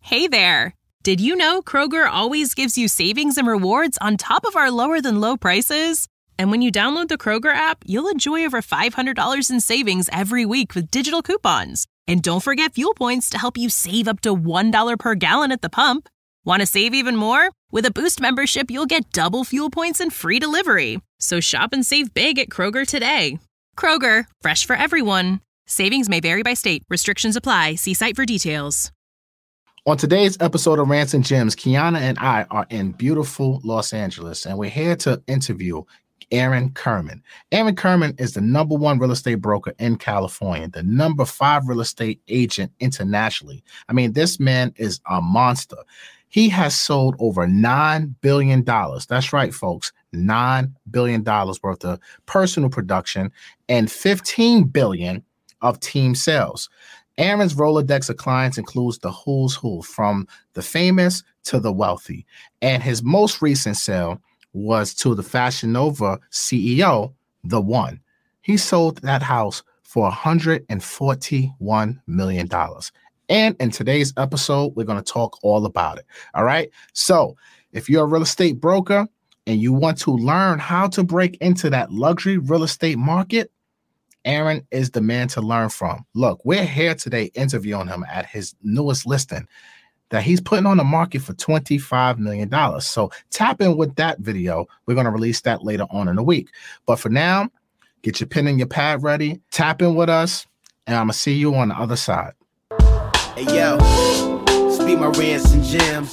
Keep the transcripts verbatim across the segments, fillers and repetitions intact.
Hey there! Did you know Kroger always gives you savings and rewards on top of our lower-than-low prices? And when you download the Kroger app, you'll enjoy over five hundred dollars in savings every week with digital coupons. And don't forget fuel points to help you save up to one dollar per gallon at the pump. Want to save even more? With a Boost membership, you'll get double fuel points and free delivery. So shop and save big at Kroger today. Kroger, fresh for everyone. Savings may vary by state. Restrictions apply. See site for details. On today's episode of Rants and Gems, Kiana and I are in beautiful Los Angeles, and we're here to interview Aaron Kerman. Aaron Kerman is the number one real estate broker in California, the number five real estate agent internationally. I mean, this man is a monster. He has sold over nine billion dollars. That's right, folks. nine billion dollars worth of personal production and fifteen billion dollars of team sales. Aaron's Rolodex of clients includes the who's who, from the famous to the wealthy. And his most recent sale was to the Fashion Nova C E O, The One. He sold that house for one hundred forty-one million dollars. And in today's episode, we're going to talk all about it. All right. So if you're a real estate broker and you want to learn how to break into that luxury real estate market, Aaron is the man to learn from. Look, we're here today interviewing him at his newest listing that he's putting on the market for twenty-five million dollars. So tap in with that video. We're going to release that later on in the week. But for now, get your pen and your pad ready. Tap in with us, and I'm going to see you on the other side. Hey, yo, speak my rants and gems.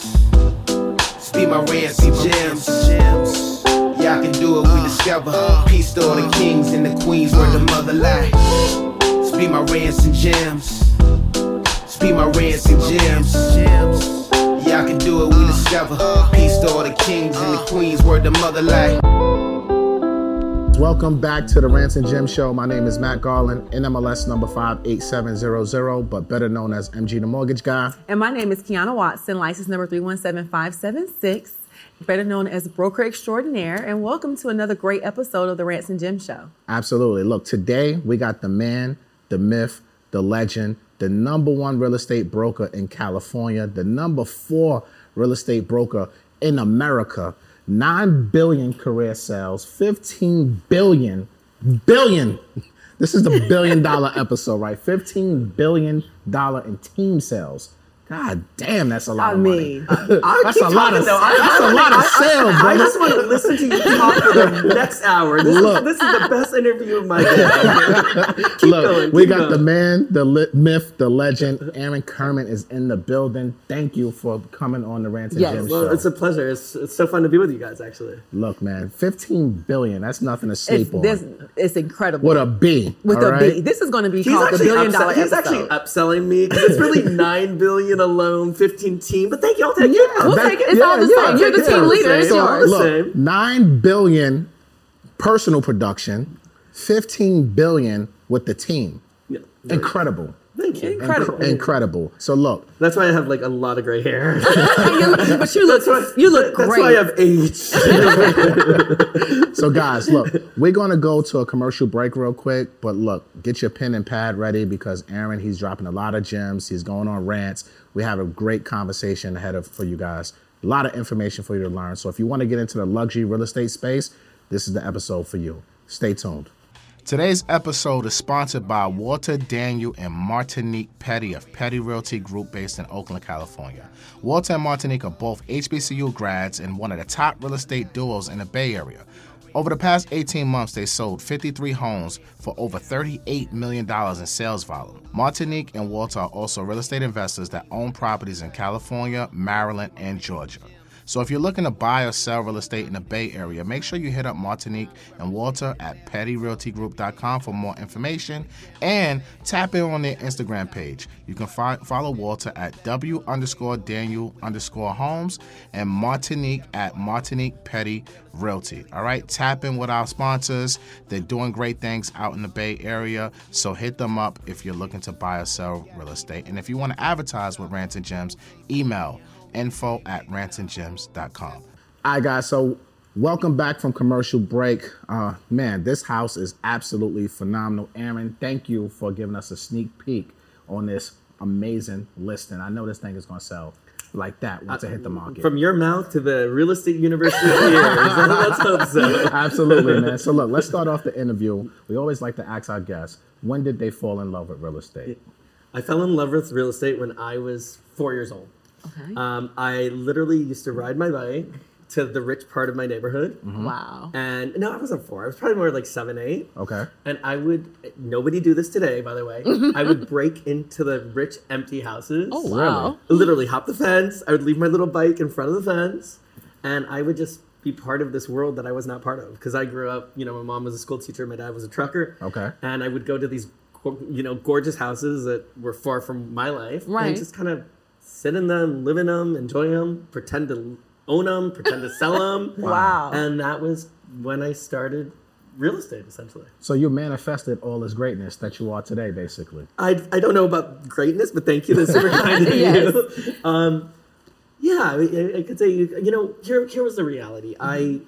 Speak my rants and gems. Y'all can do it, we discover. Peace to all the kings and the queens where the mother lie. Speak my rants and gems. Speak my rants and gems. Y'all can do it, we discover. Peace to all the kings and the queens where the mother lie. Welcome back to the Rants and Gems Show. My name is Matt Garland, N M L S number five eight seven zero zero, but better known as M G the Mortgage Guy. And my name is Kiana Watson, license number three one seven five seven six, better known as Broker Extraordinaire. And welcome to another great episode of the Rants and Gems Show. Absolutely. Look, today we got the man, the myth, the legend, the number one real estate broker in California, the number four real estate broker in America. nine billion career sales, fifteen billion, billion. This is the billion dollar episode, right? fifteen billion dollars in team sales. God damn, that's a lot I of mean, money. I, that's a lot of, though. I, that's I, a lot I, of sales, I, bro. I just want to listen to you talk for the next hour. This, Look, is, this is the best interview of my day. keep Look, going, we keep got going. the man, the li- myth, the legend. Aaron Kerman is in the building. Thank you for coming on the Rants and Yes. Gems Well, Show. it's a pleasure. It's, it's so fun to be with you guys, actually. Look, man, fifteen billion. That's nothing to sleep it's, on. this, it's incredible. With a B. With all a right? B. This is going to be He's called the actually, billion upsell- dollar he's episode. actually upselling me because it's really nine billion alone, fifteen team. But thank you, I'll take Yeah, it. We'll that- take it. It's yeah, all the yeah, same. You're the yeah. team leader. It's So, yours. look, Look, nine billion personal production, fifteen billion with the team. Yeah. Incredible. Thank you. Incredible. Incredible. So look, That's why I have like a lot of gray hair. You look- but you look, That's why, you look that's great. why I have age. so guys, look, we're gonna go to a commercial break real quick, but look, get your pen and pad ready because Aaron, he's dropping a lot of gems. He's going on rants. We have a great conversation ahead of for you guys. A lot of information for you to learn. So if you want to get into the luxury real estate space, this is the episode for you. Stay tuned. Today's episode is sponsored by Walter Daniel and Martinique Petty of Petty Realty Group based in Oakland, California. Walter and Martinique are both H B C U grads and one of the top real estate duos in the Bay Area. Over the past eighteen months, they sold fifty-three homes for over thirty-eight million dollars in sales volume. Martinique and Walter are also real estate investors that own properties in California, Maryland, and Georgia. So if you're looking to buy or sell real estate in the Bay Area, make sure you hit up Martinique and Walter at petty realty group dot com for more information and tap in on their Instagram page. You can fi- follow Walter at W underscore Daniel underscore Homes and Martinique at Martinique Petty Realty. All right, tap in with our sponsors. They're doing great things out in the Bay Area, so hit them up if you're looking to buy or sell real estate. And if you want to advertise with Rants and Gems, email info at rants and gems dot com. All right, guys, so welcome back from commercial break. Uh, man, this house is absolutely phenomenal. Aaron, thank you for giving us a sneak peek on this amazing listing. I know this thing is going to sell like that once uh, it hit the market. From your mouth to the real estate university ears. Let's hope so. Absolutely, man. So look, let's start off the interview. We always like to ask our guests, when did they fall in love with real estate? I fell in love with real estate when I was four years old. Okay. Um, I literally used to ride my bike to the rich part of my neighborhood. Mm-hmm. Wow. And no, I wasn't four. I was probably more like seven, eight. Okay. And I would, nobody do this today, by the way. I would break into the rich, empty houses. Oh, wow. Literally hop the fence. I would leave my little bike in front of the fence. And I would just be part of this world that I was not part of. Because I grew up, you know, my mom was a school teacher, my dad was a trucker. Okay. And I would go to these, you know, gorgeous houses that were far from my life. Right. And just kind of sit in them, live in them, enjoy them, pretend to own them, pretend to sell them. Wow. And that was when I started real estate, essentially. So you manifested all this greatness that you are today, basically. I, I don't know about greatness, but thank you. That's super kind of Yes. you. Um, yeah, I, I could say, you know, here, here was the reality. Mm-hmm. I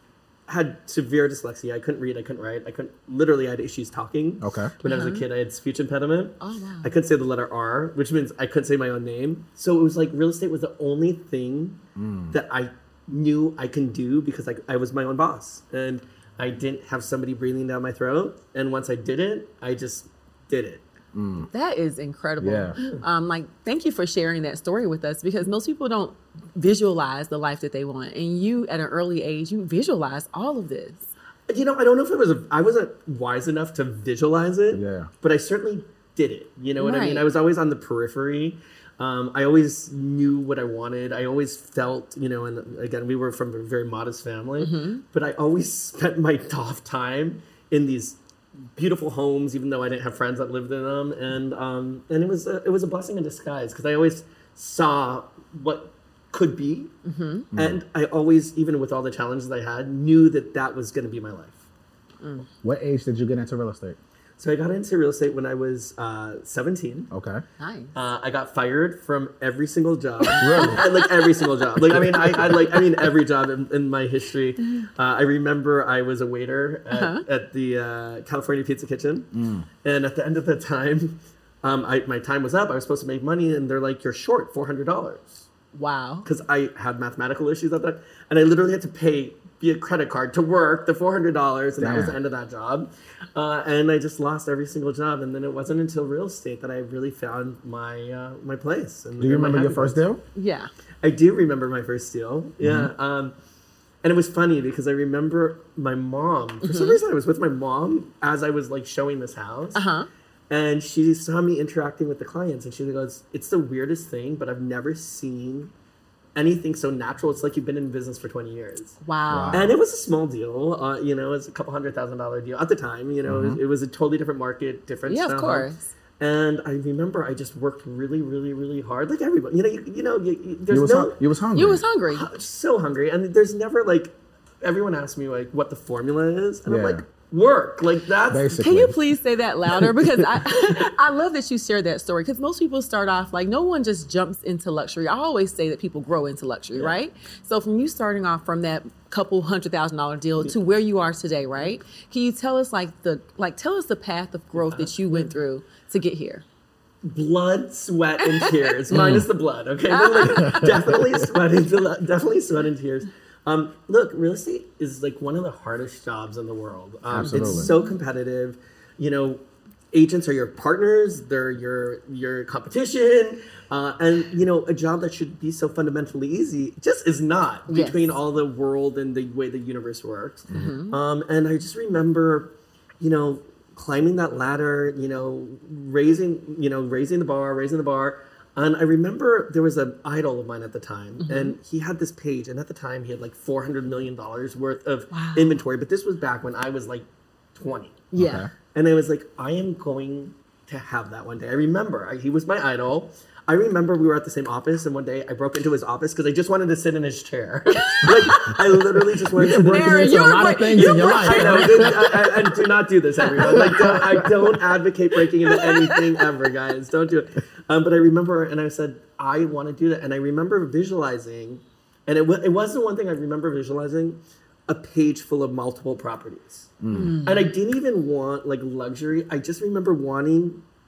had severe dyslexia. I couldn't read. I couldn't write. I couldn't, literally I had issues talking. Okay. When I was a kid, I had speech impediment. Oh, wow. I couldn't say the letter R, which means I couldn't say my own name. So it was like real estate was the only thing mm. that I knew I can do because I, I was my own boss. And I didn't have somebody breathing down my throat. And once I did it, I just did it. Mm. That is incredible. Yeah. Um, like, thank you for sharing that story with us because most people don't visualize the life that they want. And you, at an early age, you visualized all of this. You know, I don't know if it was, a, I wasn't wise enough to visualize it, yeah. but I certainly did it. You know what Right. I mean? I was always on the periphery. Um, I always knew what I wanted. I always felt, you know, and again, we were from a very modest family, mm-hmm. but I always spent my off time in these beautiful homes, even though I didn't have friends that lived in them. And um, and it was a, it was a blessing in disguise because I always saw what could be. Mm-hmm. And I always, even with all the challenges I had, knew that that was going to be my life. Mm. What age did you get into real estate? So I got into real estate when I was uh, seventeen. Okay. Nice. Uh, I got fired from every single job. Really? Like every single job. Like I mean, I, I like I mean every job in, in my history. Uh, I remember I was a waiter at, uh-huh. at the uh, California Pizza Kitchen, mm. and at the end of the time, um, I, my time was up. I was supposed to make money, and they're like, "You're short four hundred dollars." Wow. Because I had mathematical issues at that, and I literally had to pay via credit card to work the four hundred dollars, and Damn. That was the end of that job. Uh, and I just lost every single job, and then it wasn't until real estate that I really found my uh, my place. And, do you remember your first place. deal? Yeah, I do remember my first deal. Mm-hmm. Yeah, um, and it was funny because I remember my mom. For mm-hmm. some reason, I was with my mom as I was like showing this house, uh-huh. and she saw me interacting with the clients, and she goes, "It's the weirdest thing, but I've never seen anything so natural. It's like you've been in business for twenty years. Wow. And it was a small deal. Uh, you know, it was a couple hundred thousand dollar deal at the time. You know, mm-hmm. it, was, it was a totally different market, different Yeah, style. of course. And I remember I just worked really, really, really hard, like everybody. You know, you, you know, you, you, there's you was no. Hun- you was hungry. You was hungry. Uh, so hungry, and there's never like. Everyone asks me like what the formula is, and yeah. I'm like, work. Like that's basically. Can you please say that louder? Because I, I love that you shared that story. Because most people start off like no one just jumps into luxury. I always say that people grow into luxury, yeah. right? So from you starting off from that couple hundred thousand dollar deal to where you are today, right? Can you tell us like the like tell us the path of growth that you went through to get here? Blood, sweat, and tears. Minus the blood, okay? But like, definitely sweat and definitely sweat and tears. Um, look, real estate is like one of the hardest jobs in the world. Um, Absolutely. It's so competitive. You know, agents are your partners. They're your your competition. Uh, and, you know, a job that should be so fundamentally easy just is not yes. between all the world and the way the universe works. Mm-hmm. Um, and I just remember, you know, climbing that ladder, you know, raising, you know, raising the bar, raising the bar. And I remember there was an idol of mine at the time, mm-hmm. and he had this page, and at the time he had like four hundred million dollars worth of wow. inventory, but this was back when I was like twenty. Yeah. Okay. And I was like, I am going to have that one day. I remember, I, he was my idol. I remember we were at the same office, and one day I broke into his office because I just wanted to sit in his chair. Like, I literally just wanted to sit Aaron, into a lot of things in your life. I know, and, and do not do this, everyone. Like, don't, I don't advocate breaking into anything ever, guys. Don't do it. Um, but I remember, and I said, I want to do that. And I remember visualizing, and it, w- it wasn't one thing I remember visualizing, a page full of multiple properties. Mm. And I didn't even want like luxury. I just remember wanting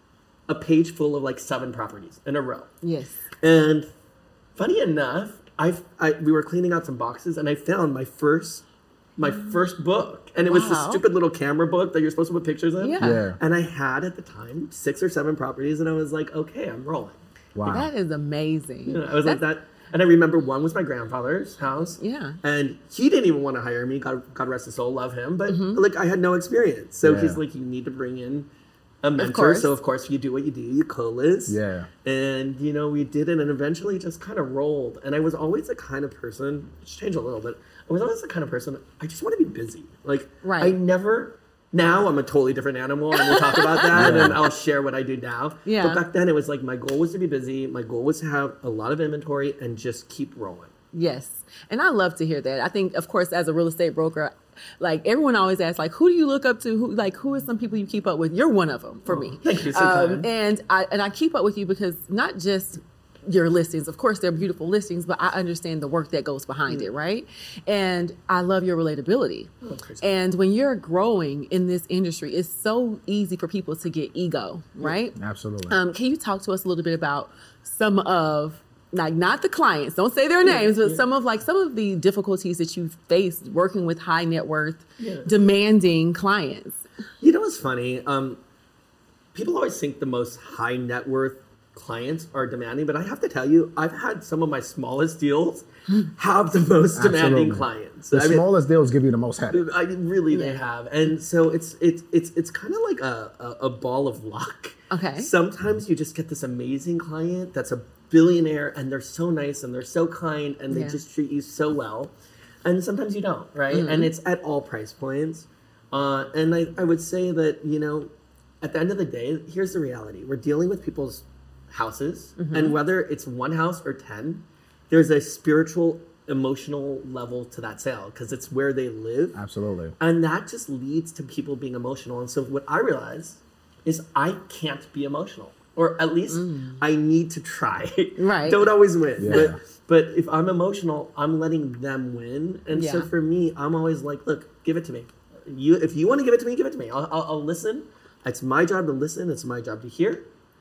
a page full of like seven properties in a row. Yes. And funny enough, I've, I we were cleaning out some boxes and I found my first my first book. And it was this Wow. stupid little camera book that you're supposed to put pictures in. Yeah. Yeah. And I had at the time six or seven properties and I was like, okay, I'm rolling. Wow. That is amazing. You know, I was like that. And I remember one was my grandfather's house. Yeah. And he didn't even want to hire me. God, God rest his soul, love him. But like I had no experience. So Yeah. he's like, you need to bring in a mentor. course. So of course you do what you do. You co-list. Yeah. And you know, we did it and eventually just kind of rolled. And I was always the kind of person, it's changed a little bit. I was always the kind of person, I just want to be busy. Like Right. I never, now I'm a totally different animal and we'll talk about that Yeah. and I'll share what I do now. Yeah. But back then it was like my goal was to be busy. My goal was to have a lot of inventory and just keep rolling. Yes. And I love to hear that. I think, of course, as a real estate broker, like everyone always asks, like, who do you look up to? Who, like, who are some people you keep up with? You're one of them for me. Thank you, so Um, kind. and I and I keep up with you because not just your listings, of course, they're beautiful listings, but I understand the work that goes behind it, right? And I love your relatability. And when you're growing in this industry, it's so easy for people to get ego, right? Absolutely. Um, can you talk to us a little bit about some of, like, not the clients, don't say their names, but some of like some of the difficulties that you've faced working with high net worth, Yeah. demanding clients? You know what's funny? Um, people always think the most high net worth clients are demanding, but I have to tell you, I've had some of my smallest deals have the most demanding Absolutely. clients. The I mean, smallest deals give you the most headache. I mean, really, they Yeah. have, and so it's it's it's it's kind of like a, a a ball of luck. Okay. Sometimes you just get this amazing client that's a billionaire, and they're so nice and they're so kind, and they Yeah. just treat you so well. And sometimes you don't, right? And it's at all price points. Uh, and I, I would say that, you know, at the end of the day, here's the reality: we're dealing with people's houses, and whether it's one house or ten, there's a spiritual, emotional level to that sale because it's where they live. Absolutely. And that just leads to people being emotional. And so what I realize is I can't be emotional, or at least I need to try. Right. Don't always win. Yeah. But, but if I'm emotional, I'm letting them win. And so Yeah. for me, I'm always like, look, give it to me. You, if you want to give it to me, give it to me. I'll, I'll, I'll listen. It's my job to listen. It's my job to hear.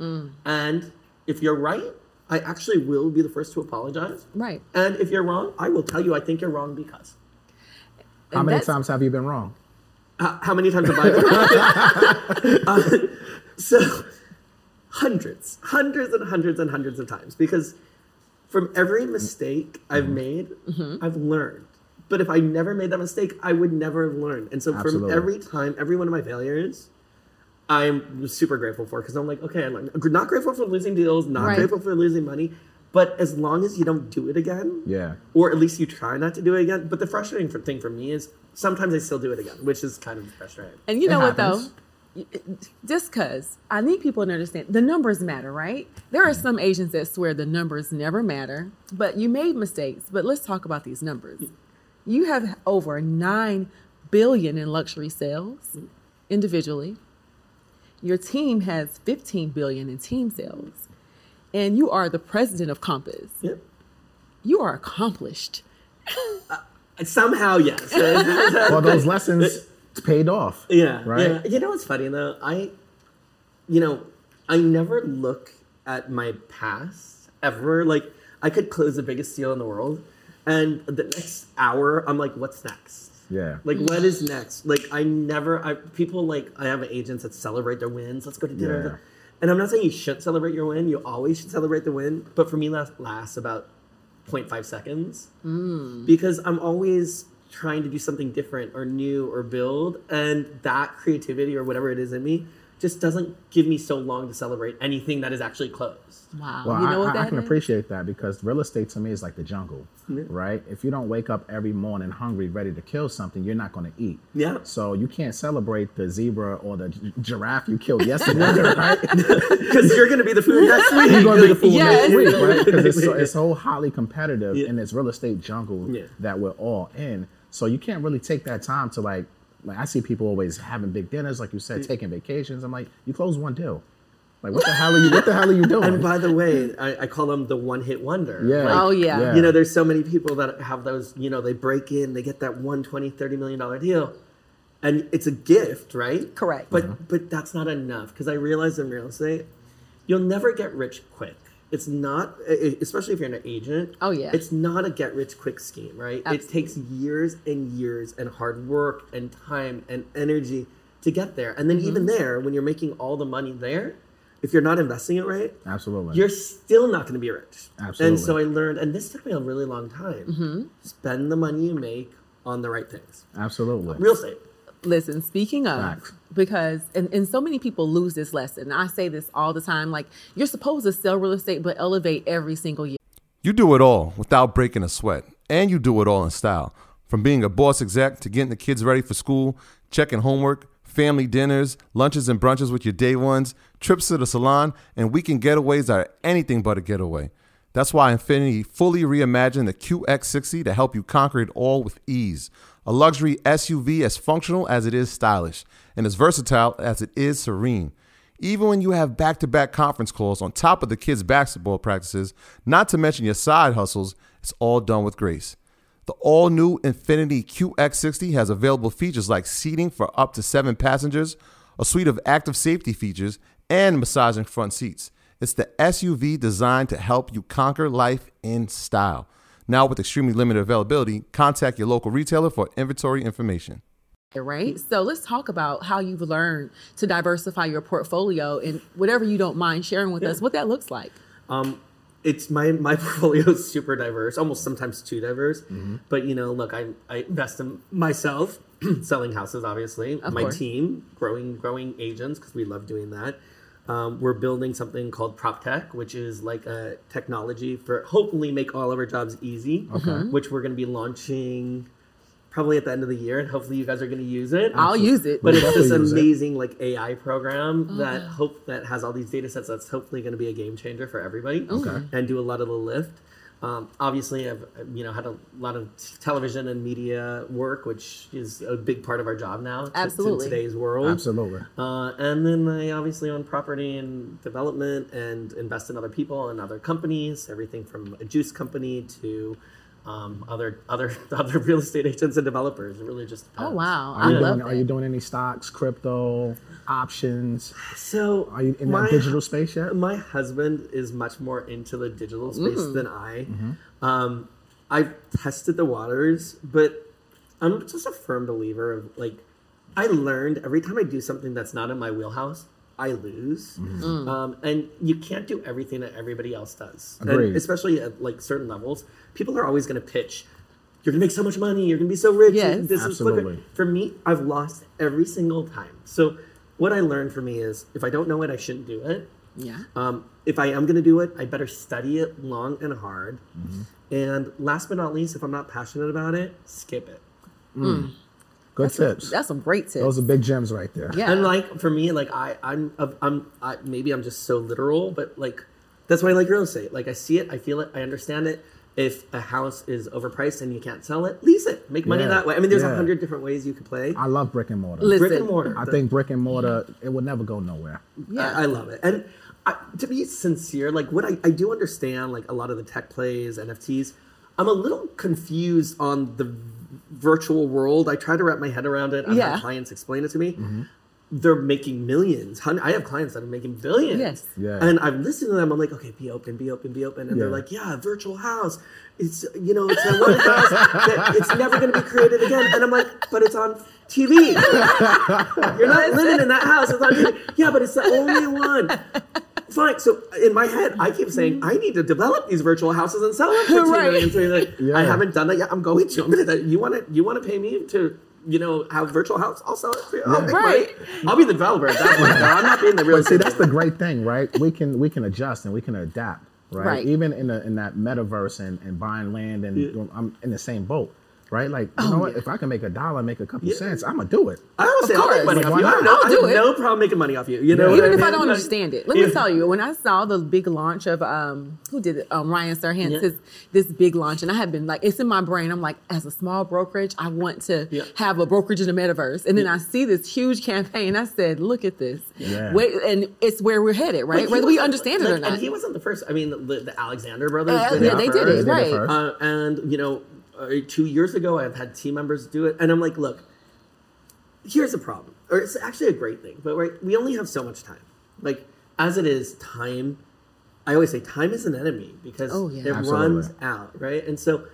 And if you're right, I actually will be the first to apologize. Right. And if you're wrong, I will tell you I think you're wrong because. How And many that's- times have you been wrong? How, how many times have I been wrong? uh, so, hundreds, hundreds and hundreds and hundreds of times. Because from every mistake I've made, I've learned. But if I never made that mistake, I would never have learned. And so Absolutely. from every time, every one of my failures, I'm super grateful for, because I'm like, okay, I'm not grateful for losing deals, not Right. grateful for losing money, but as long as you don't do it again, Yeah. or at least you try not to do it again. But the frustrating for- thing for me is sometimes I still do it again, which is kind of frustrating. And you It know what happens. though? Just because I need people to understand the numbers matter, right? There are some agents that swear the numbers never matter, but you made mistakes. But let's talk about these numbers. You have over nine billion in luxury sales individually. Your team has fifteen billion in team sales, and you are the president of Compass. Yeah. You are accomplished. Somehow, yes. Well, those lessons paid off. Yeah, Right? yeah. You know what's funny though? I, you know, I never look at my past ever. Like I could close the biggest deal in the world, and the next hour I'm like, what's next? Yeah. Like what is next? Like I never. I people like I have agents that celebrate their wins. Let's go to dinner. Yeah. And I'm not saying you shouldn't celebrate your win. You always should celebrate the win. But for me, that lasts about zero point five seconds because I'm always trying to do something different or new or build, and that creativity or whatever it is in me just doesn't give me so long to celebrate anything that is actually closed. Wow. Well, you know I, what I, that I can is? appreciate that because real estate to me is like the jungle, right? If you don't wake up every morning hungry, ready to kill something, you're not going to eat. Yeah. So you can't celebrate the zebra or the gi- giraffe you killed yesterday, right? Because you're going to be the food next week. You're going to be the fool Yes. next week, right? Because it's so, it's so highly competitive Yeah. in this real estate jungle Yeah. that we're all in. So you can't really take that time to like, like I see people always having big dinners, like you said, taking vacations. I'm like, you close one deal. Like, what the hell are you? What the hell are you doing? And by the way, I, I call them the one-hit wonder. Yeah. Like, Oh, yeah. Yeah. You know, there's so many people that have those, you know, they break in, they get that one twenty, thirty million dollar deal. And it's a gift, right? Correct. But but that's not enough because I realized in real estate, you'll never get rich quick. It's not, especially if you're an agent. Oh, yeah. It's not a get rich quick scheme, right? Absolutely. It takes years and years and hard work and time and energy to get there. And then Mm-hmm. even there, when you're making all the money there, if you're not investing it right, Absolutely. you're still not going to be rich. Absolutely. And so I learned, and this took me a really long time. Mm-hmm. Spend the money you make on the right things. Absolutely. Real estate. Listen, speaking of, Facts. because, and, and so many people lose this lesson. I say this all the time, like, you're supposed to sell real estate, but elevate every single year. You do it all without breaking a sweat, and you do it all in style. From being a boss exec to getting the kids ready for school, checking homework, family dinners, lunches and brunches with your day ones, trips to the salon, and weekend getaways are anything but a getaway. That's why Infiniti fully reimagined the Q X sixty to help you conquer it all with ease. A luxury S U V as functional as it is stylish, and as versatile as it is serene. Even when you have back-to-back conference calls on top of the kids' basketball practices, not to mention your side hustles, it's all done with grace. The all-new Infiniti Q X sixty has available features like seating for up to seven passengers, a suite of active safety features, and massaging front seats. It's the S U V designed to help you conquer life in style. Now with extremely limited availability, contact your local retailer for inventory information. Right? So let's talk about how you've learned to diversify your portfolio and whatever you don't mind sharing with us, what that looks like. Um, it's my my portfolio is super diverse, almost sometimes too diverse. Mm-hmm. But you know, look, I I invest in myself, selling houses, obviously. Of my course. team, growing growing agents because we love doing that. Um, we're building something called PropTech, which is like a technology for hopefully make all of our jobs easy. Okay. Which we're going to be launching probably at the end of the year, and hopefully you guys are going to use it. I'll use it. But it's this Definitely use it. amazing like A I program Oh, that wow. hope that has all these data sets that's hopefully going to be a game changer for everybody. Okay. And do a lot of the lift. Um, obviously, I've you know had a lot of television and media work, which is a big part of our job now. t- Absolutely. in today's world. Absolutely. Uh, and then I obviously own property and development and invest in other people and other companies. Everything from a juice company to um, other other other real estate agents and developers. It really just depends. Oh, wow. Are I you, love doing, are that. you doing any stocks, crypto, options? So Are you in my- that digital space yet? My husband is much more into the digital space Mm. than I. Mm-hmm. Um, I've tested the waters, but I'm just a firm believer of like, I learned every time I do something that's not in my wheelhouse, I lose. Mm-hmm. Mm. Um, and you can't do everything that everybody else does. Agreed. And especially at like certain levels, people are always going to pitch, you're going to make so much money, you're going to be so rich. Yes. This is quicker." Absolutely. For me, I've lost every single time. So what I learned for me is if I don't know it, I shouldn't do it. Yeah. Um, if I am going to do it, I better study it long and hard. Mm-hmm. And last but not least, if I'm not passionate about it, skip it. Good tips. That's some great tips. Those are big gems right there. Yeah. And like for me, like I, I'm, I'm, I, maybe I'm just so literal, but like that's why I like real estate. Like I see it, I feel it, I understand it. If a house is overpriced and you can't sell it, lease it, make money Yeah. that way. I mean, there's a Yeah. hundred different ways you could play. I love brick and mortar. Listen, Brick and mortar. I think brick and mortar, it would never go nowhere. Yeah. I, I love it. And I, to be sincere, like what I, I do understand, like a lot of the tech plays, N F Ts. I'm a little confused on the virtual world. I try to wrap my head around it. I've Yeah. had clients explain it to me. They're making millions. Hun- I have clients that are making billions. Yes. Yeah. And I've listened to them. I'm like, okay, be open, be open, be open. And they're Yeah. like, yeah, virtual house. It's, you know, it's that one house that it's never going to be created again. And I'm like, but it's on T V. You're not living in that house. It's on T V. Yeah, but it's the only one. Fine. So in my head, I keep saying I need to develop these virtual houses and sell them for two Right. million. So you're like, Yeah. I haven't done that yet. I'm going to. I'm gonna. You want to? You want to pay me to? You know, have virtual house? I'll sell it for you. I'll make Right. money. I'll be the developer at that point. Though. I'm not being the real But see, estate. that's the great thing, right? We can we can adjust and we can adapt, right? Right. Even in the, in that metaverse and, and buying land, and Yeah. I'm in the same boat, right? Like, you know what? yeah. If I can make a dollar, make a couple Yeah. cents, I'm gonna do it. I don't say I'll course. make money Like, off why you. I have not? no, I'll I do have it. no problem making money off you. You know, Yeah. what Even if I mean? don't Like, understand it, let me if- tell you. When I saw the big launch of um, who did it? Um, Ryan Serhant, Yeah. his this big launch, and I had been like, it's in my brain. I'm like, as a small brokerage, I want to Yeah. have a brokerage in the metaverse. And then I see this huge campaign. I said, look at this. Yeah. Wait, and it's where we're headed, right? Like, he Whether we wasn't- understand it or like, not. And he wasn't the first. I mean, the, the Alexander brothers Uh, did yeah, it they first. did it, They right? first. Uh, and you know, uh, two years ago, I've had team members do it, and I'm like, look, here's the problem, or it's actually a great thing, but right, we only have so much time. Like, as it is, time, I always say time is an enemy because Oh, yeah. it Absolutely. runs out, right? And so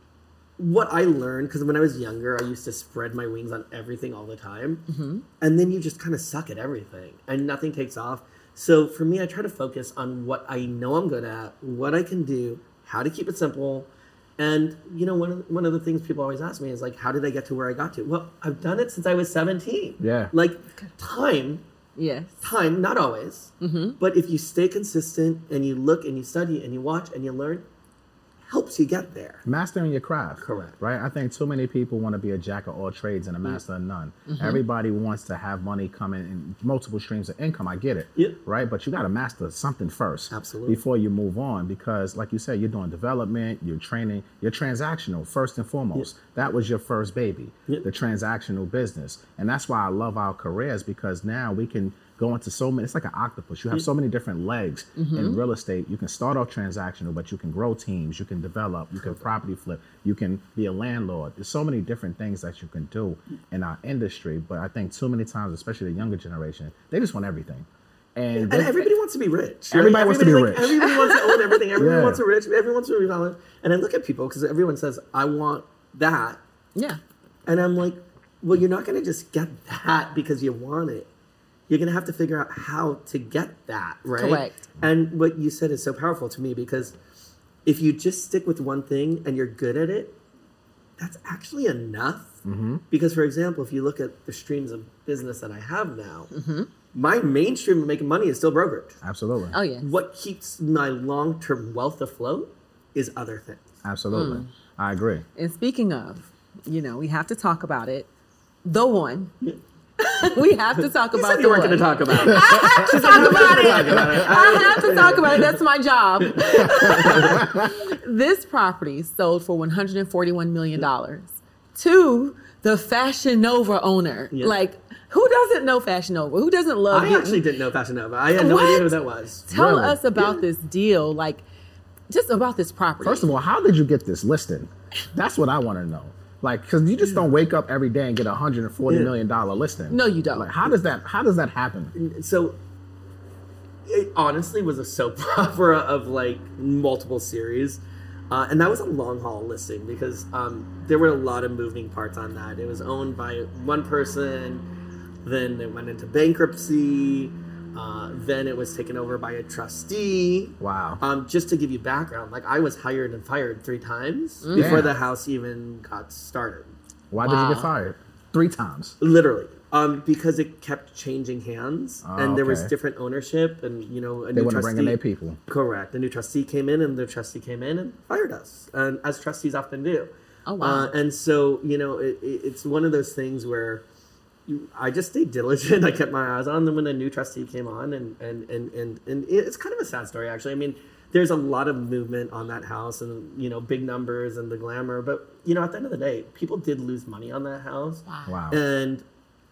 what I learned, because when I was younger, I used to spread my wings on everything all the time. Mm-hmm. And then you just kind of suck at everything and nothing takes off. So for me, I try to focus on what I know I'm good at, what I can do, how to keep it simple. And, you know, one of, one of the things people always ask me is like, how did I get to where I got to? Well, I've done it since I was seventeen. Yeah. Like time, Yes. time, not always, Mm-hmm. but if you stay consistent and you look and you study and you watch and you learn, helps you get there. Mastering your craft. Correct. Right? I think too many people want to be a jack of all trades and a master of none. Everybody wants to have money coming in multiple streams of income. I get it. Yeah. Right? But you got to master something first. Absolutely. Before you move on. Because, like you said, you're doing development, you're training, you're transactional first and foremost. That was your first baby, Yeah. the transactional business. And that's why I love our careers because now we can go into so many, it's like an octopus. You have so many different legs in real estate. You can start off transactional, but you can grow teams, you can develop, you can property flip, you can be a landlord. There's so many different things that you can do in our industry. But I think too many times, especially the younger generation, they just want everything. And, And they- everybody wants to be rich. right? Everybody wants to be Everybody's rich. Everybody wants to own everything. Everyone Yeah. wants to rich. Everyone wants to be valid. And I look at people because everyone says, I want that. Yeah. And I'm like, well, you're not going to just get that because you want it. You're going to have to figure out how to get that, right? Correct. And what you said is so powerful to me because if you just stick with one thing and you're good at it, that's actually enough. Mm-hmm. Because, for example, if you look at the streams of business that I have now, Mm-hmm. my main stream of making money is still brokerage. Absolutely. Oh, yes. What keeps my long-term wealth afloat is other things. Absolutely. Mm. I agree. And speaking of, you know, we have to talk about it. The one. We have to talk You about said the you weren't one. going to talk about it. I have to talk about it. Talk about it. I have to talk about it. That's my job. This property sold for one hundred forty-one million dollars to the Fashion Nova owner. Yeah. Like, who doesn't know Fashion Nova? Who doesn't love I getting- actually didn't know Fashion Nova. I had no idea who What? that was. Tell Really? us about this deal. Like, just about this property. First of all, how did you get this listing? That's what I want to know. Like, because you just don't wake up every day and get a hundred and forty Yeah. million dollar listing. No, you don't. Like, how does that? How does that happen? So it honestly was a soap opera of like multiple series. Uh, and that was a long haul listing because um, there were a lot of moving parts on that. It was owned by one person, then it went into bankruptcy, uh, then it was taken over by a trustee. Wow. Um, just to give you background, like I was hired and fired three times Mm. before Yeah. the house even got started. Why did you Wow. get fired? Three times. Literally. Um, because it kept changing hands Oh, and there was okay. different ownership and, you know, a They new want to trustee. bring in their people. Correct. A new trustee came in and the trustee came in and fired us, and as trustees often do. Oh, wow. Uh, and so, you know, it, it, it's one of those things where you, I just stayed diligent. I kept my eyes on them when a new trustee came on, and, and, and, and, and it's kind of a sad story, actually. I mean, there's a lot of movement on that house and, you know, big numbers and the glamour. But, you know, at the end of the day, people did lose money on that house. Wow. And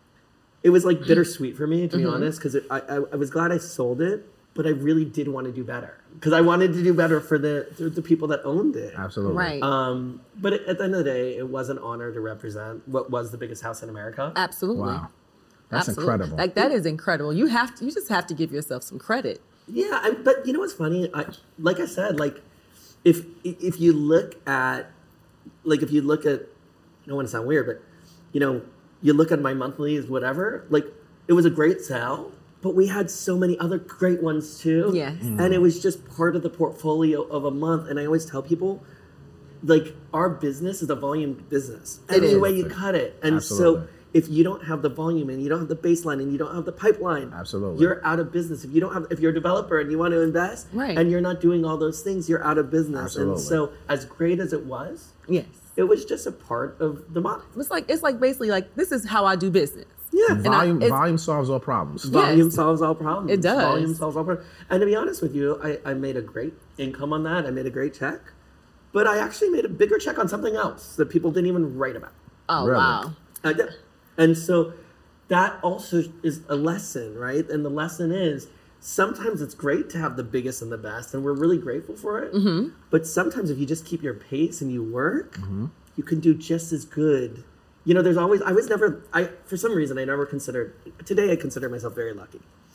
it was like bittersweet for me, to be Mm-hmm. honest, because I, I, I was glad I sold it, but I really did want to do better because I wanted to do better for the the, the people that owned it. Absolutely. Right. Um, but it, at the end of the day, it was an honor to represent what was the biggest house in America. Absolutely. Wow. That's Absolutely. incredible. Like, that is incredible. You have to, you just have to give yourself some credit. Yeah, I, but you know what's funny? I, like I said, like if if you look at like if you look at, I don't want to sound weird, but you know, you look at my monthlies, whatever. Like it was a great sale, but we had so many other great ones too. Yes. Mm. And it was just part of the portfolio of a month. And I always tell people, like our business is a volume business. It Any is. way you cut it. And Absolutely. so if you don't have the volume and you don't have the baseline and you don't have the pipeline, Absolutely. you're out of business. If you don't have, if you're a developer and you want to invest, Right. and you're not doing all those things, you're out of business. Absolutely. And so, as great as it was, Yes. it was just a part of the model. It's like, it's like basically like, this is how I do business. Yeah, And I- Volume, it's- volume solves all problems. volume Yes. solves all problems. It does. Volume solves all problems. And to be honest with you, I, I made a great income on that. I made a great check, but I actually made a bigger check on something else that people didn't even write about. Oh, Really? wow. I did. And so that also is a lesson, right? And the lesson is sometimes it's great to have the biggest and the best, and we're really grateful for it. Mm-hmm. But sometimes if you just keep your pace and you work, you can do just as good. You know, there's always, I was never, I for some reason, I never considered, today I consider myself very lucky.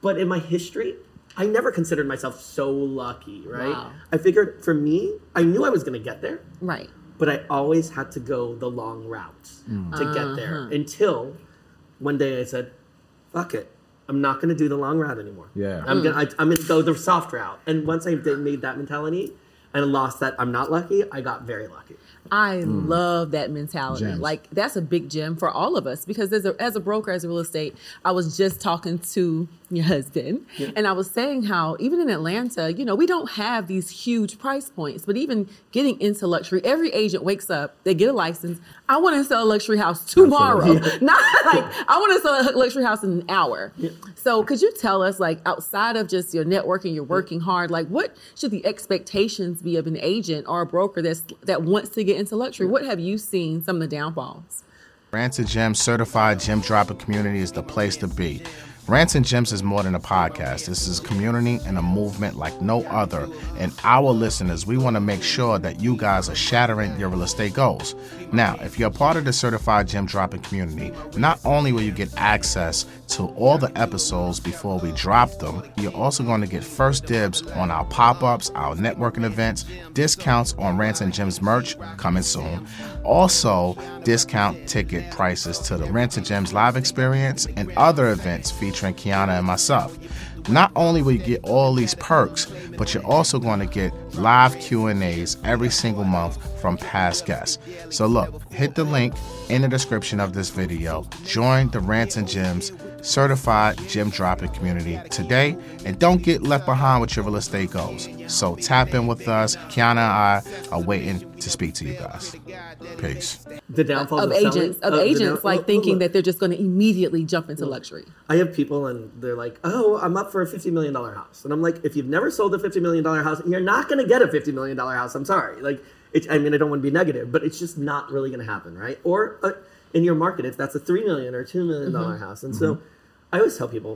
But in my history, I never considered myself so lucky, right? Wow. I figured for me, I knew I was going to get there, Right. but I always had to go the long route to get there until one day I said, fuck it. I'm not going to do the long route anymore. Yeah. I'm going to I'm going to go the soft route. And once I did, made that mentality and lost that I'm not lucky, I got very lucky. I love that mentality. Gems. Like that's a big gem for all of us because as a as a broker, as a real estate, I was just talking to your husband and I was saying how even in Atlanta, you know, we don't have these huge price points, but even getting into luxury, every agent wakes up, they get a license. I want to sell a luxury house tomorrow. Not like I want to sell a luxury house in an hour. Yeah. So could you tell us, like outside of just your networking, you're working hard, like what should the expectations be of an agent or a broker that's that wants to get into luxury? What have you seen some of the downfalls? Rants and Gems certified gem dropper community is the place to be. Rants and Gems is more than a podcast. This is a community and a movement like no other. And our listeners, we want to make sure that you guys are shattering your real estate goals. Now, if you're a part of the certified gem dropping community, not only will you get access to all the episodes before we drop them, you're also going to get first dibs on our pop-ups, our networking events, discounts on Rants and Gems merch coming soon. Also, discount ticket prices to the Rants and Gems live experience and other events featuring Kiana and myself. Not only will you get all these perks, but you're also going to get live Q and A's every single month from past guests. So look, hit the link in the description of this video. Join the Rants and Gems certified gem dropping community today and don't get left behind with your real estate goals. So tap in with us. Kiana and I are waiting to speak to you guys. Peace. The downfall Of of, agents, selling, of uh, the agents down- like look, thinking look. that they're just going to immediately jump into luxury. I have people and they're like, oh, I'm up for a fifty million dollars house. And I'm like, if you've never sold a fifty million dollars house, you're not going to get a fifty million dollars house. I'm sorry. Like, it, I mean, I don't want to be negative, but it's just not really going to happen, right? Or uh, in your market, if that's a three million dollars or two million dollars Mm-hmm. house. And so I always tell people,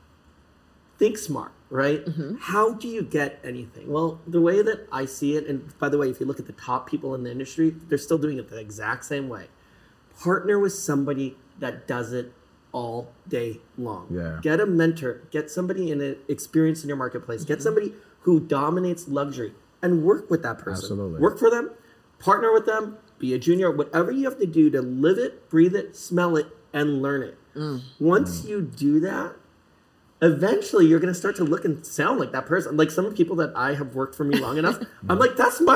think smart, right? Mm-hmm. How do you get anything? Well, the way that I see it, and by the way, if you look at the top people in the industry, they're still doing it the exact same way. Partner with somebody that does it all day long. Yeah. Get a mentor, get somebody in an experience in your marketplace, get somebody who dominates luxury and work with that person. Absolutely. Work for them, partner with them, be a junior, whatever you have to do to live it, breathe it, smell it, and learn it. Once you do that, eventually you're going to start to look and sound like that person. Like some people that I have worked for me long enough, I'm like, that's my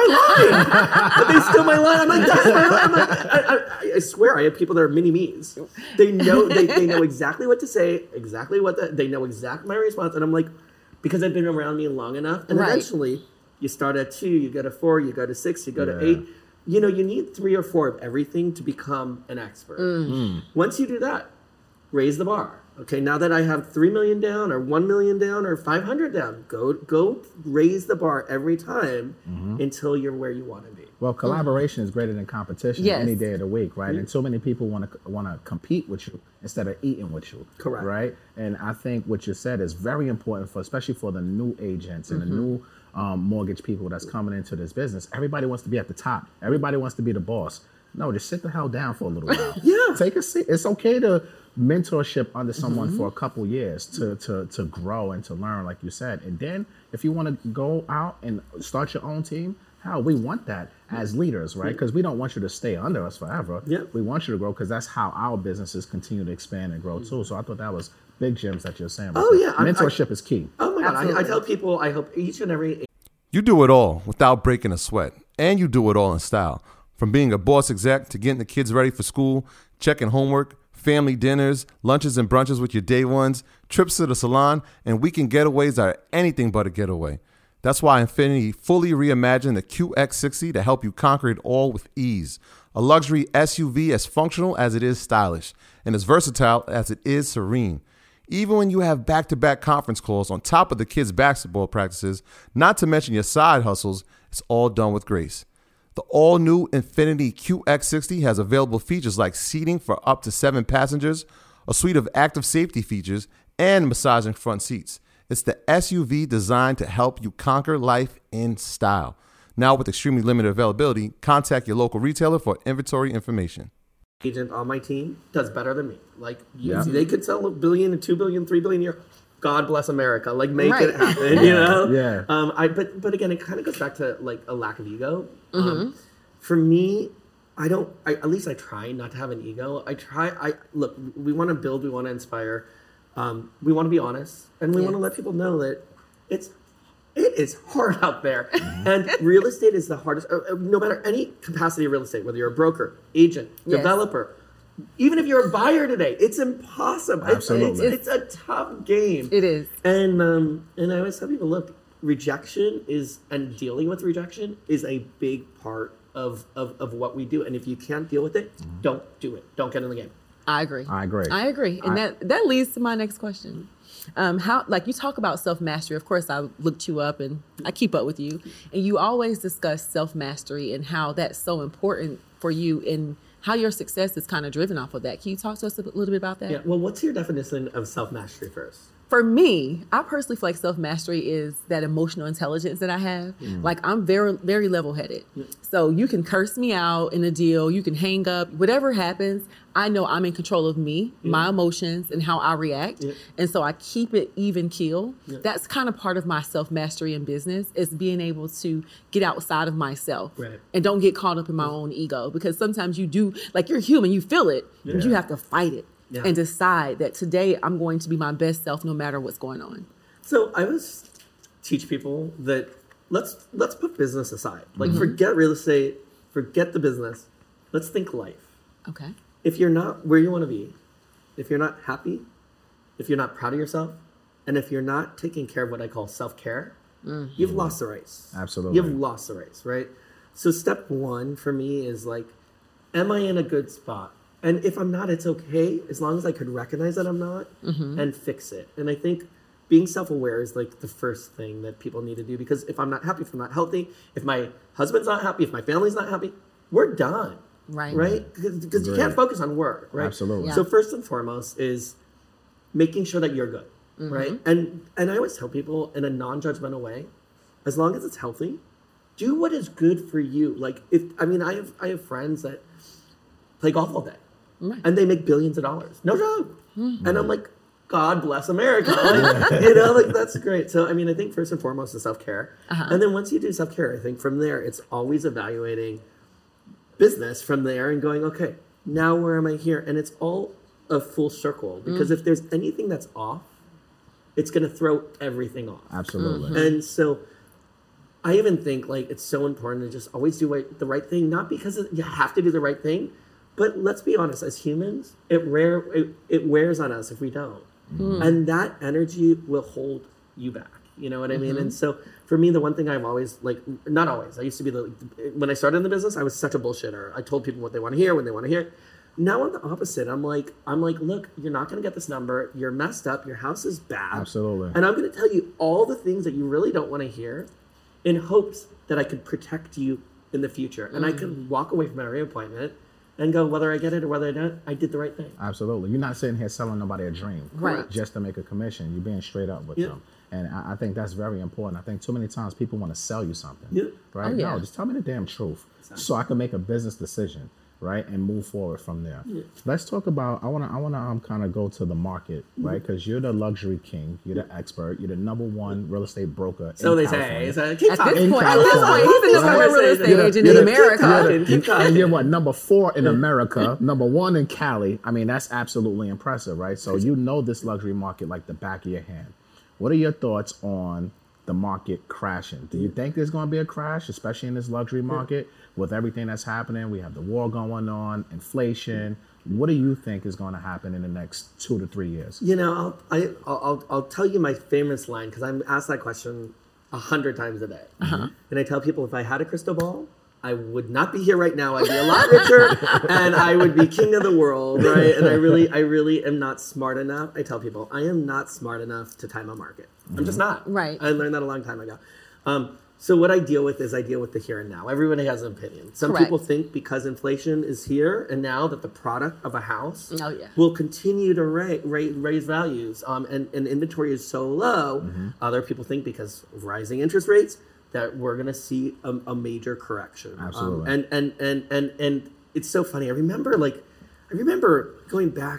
line. But they steal my line. I'm like, that's my line. I'm like, I, I, I swear I have people that are mini me's. They know, they, they know exactly what to say, exactly what the, they know exactly my response. And I'm like, because I've been around me long enough. And Right. eventually you start at two, you go to four, you go to six, you go to Yeah. eight. You know, you need three or four of everything to become an expert. Once you do that, raise the bar. Okay, now that I have three million down or one million down or five hundred down, go go raise the bar every time until you're where you want to be. Well, collaboration is greater than competition Yes. any day of the week, right? And so many people want to want to compete with you instead of eating with you. Correct. Right? And I think what you said is very important for, especially for the new agents and the new um, mortgage people that's coming into this business. Everybody wants to be at the top. Everybody wants to be the boss. No, just sit the hell down for a little while. Yeah. Take a seat. It's okay to mentorship under someone for a couple years to, to to grow and to learn, like you said. And then if you want to go out and start your own team, hell, we want that as leaders, right? Because we don't want you to stay under us forever. Yeah. We want you to grow because that's how our businesses continue to expand and grow too. So I thought that was big gems that you're saying. Oh, yeah. I- Mentorship is key. Oh my God, I, I Absolutely. tell people, I hope each and every You do it all without breaking a sweat, and you do it all in style. From being a boss exec to getting the kids ready for school, checking homework, family dinners, lunches and brunches with your day ones, trips to the salon, and weekend getaways are anything but a getaway. That's why Infiniti fully reimagined the Q X sixty to help you conquer it all with ease. A luxury S U V as functional as it is stylish, and as versatile as it is serene. Even when you have back-to-back conference calls on top of the kids' basketball practices, not to mention your side hustles, it's all done with grace. The all-new Infiniti Q X sixty has available features like seating for up to seven passengers, a suite of active safety features, and massaging front seats. It's the S U V designed to help you conquer life in style. Now with extremely limited availability, contact your local retailer for inventory information. agent on my team does better than me. Like, you- Yeah. they could sell a billion and two billion, three billion a year. God bless America. Like make Right. it happen, you know? Yeah. Um, I but but again, it kind of goes back to like a lack of ego. Mm-hmm. Um, for me, I don't. I, at least I try not to have an ego. I try. I look. We want to build. We want to inspire. Um, we want to be honest, and we want to Yes. let people know that it's it is hard out there, and real estate is the hardest. Uh, uh, no matter any capacity of real estate, whether you're a broker, agent, Yes. developer, even if you're a buyer today, it's impossible. It's- Absolutely. it's, it's a tough game. It is. And um, and I always tell people, look, rejection is and dealing with rejection is a big part of of, of what we do. And if you can't deal with it, don't do it. Don't get in the game. I agree. I agree. I agree. And I- that, that leads to my next question. Um, how, like you talk about self-mastery. Of course, I looked you up and I keep up with you. And you always discuss self-mastery and how that's so important for you and how your success is kind of driven off of that. Can you talk to us a little bit about that? Yeah. Well, what's your definition of self mastery first? For me, I personally feel like self-mastery is that emotional intelligence that I have. Like I'm very, very level-headed. So you can curse me out in a deal, you can hang up, whatever happens, I know I'm in control of me, my emotions, and how I react. Yeah. And so I keep it even keel. That's kind of part of my self-mastery in business is being able to get outside of myself Right. and don't get caught up in my own ego. Because sometimes you do, like you're human, you feel it, but you have to fight it. Yeah. And decide that today I'm going to be my best self no matter what's going on. So I always teach people that let's let's put business aside. Like forget real estate, forget the business. Let's think life. Okay. If you're not where you want to be, if you're not happy, if you're not proud of yourself, and if you're not taking care of what I call self-care, you've lost the race. Absolutely. You've lost the race, right? So step one for me is like, am I in a good spot? And if I'm not, it's okay, as long as I could recognize that I'm not and fix it. And I think being self-aware is like the first thing that people need to do, because if I'm not happy, if I'm not healthy, if my husband's not happy, if my family's not happy, we're done. Right. Right? Because you Agreed. can't focus on work, right? Absolutely. So Yeah. first and foremost is making sure that you're good, right? And and I always tell people in a non-judgmental way, as long as it's healthy, do what is good for you. Like if I mean I have I have friends that play golf all day. Right. And they make billions of dollars. No joke. And I'm like, God bless America. Like, you know, like that's great. So I mean, I think first and foremost is self-care. And then once you do self-care, I think from there it's always evaluating business from there and going, okay, now where am I here? And it's all a full circle, because if there's anything that's off, it's going to throw everything off. Absolutely. And so I even think like it's so important to just always do right, the right thing, not because you have to do the right thing, but let's be honest, as humans, it rare it, it wears on us if we don't. And that energy will hold you back. You know what I mean? And so for me, the one thing I've always like, not always, I used to be the, when I started in the business, I was such a bullshitter. I told people what they want to hear when they want to hear. Now I'm the opposite. I'm like, I'm like, look, you're not going to get this number. You're messed up. Your house is bad. Absolutely. And I'm going to tell you all the things that you really don't want to hear in hopes that I could protect you in the future. And I could walk away from every appointment and go, whether I get it or whether I don't, I did the right thing. Absolutely. You're not sitting here selling nobody a dream. Right. Just to make a commission. You're being straight up with Yeah. them. And I, I think that's very important. I think too many times people want to sell you something. Yeah. Right? Oh, yeah. No, just tell me the damn truth. So I can make a business decision, right? And move forward from there. Let's talk about, I wanna I wanna um kind of go to the market, right? Because you're the luxury king, you're the expert, you're the number one real estate broker. So in they California. say. So keep At talking. this In point, at this California. point, he's the number one Right. real estate You're the- agent you're in the- America. Keep You're talking. the- and you're what, number four in America, number one in Cali. I mean, that's absolutely impressive, right? So you know this luxury market like the back of your hand. What are your thoughts on the market crashing? Do you think there's going to be a crash, especially in this luxury market with everything that's happening? We have the war going on, inflation. What do you think is going to happen in the next two to three years? You know, I'll, I, I'll, I'll, I'll tell you my famous line, because I'm asked that question a hundred times a day. And I tell people, if I had a crystal ball, I would not be here right now. I'd be a lot richer and I would be king of the world, right? And I really, I really am not smart enough. I tell people, I am not smart enough to time a market. I'm just not. Right. I learned that a long time ago. Um, so what I deal with is I deal with the here and now. Everybody has an opinion. Some Correct. people think because inflation is here and now that the product of a house Oh, yeah. will continue to ra- ra- raise values, um, and, and inventory is so low. Mm-hmm. Other people think because of rising interest rates that we're going to see a, a major correction. Um, Absolutely. and, and, and, and, and it's so funny. I remember like, I remember going back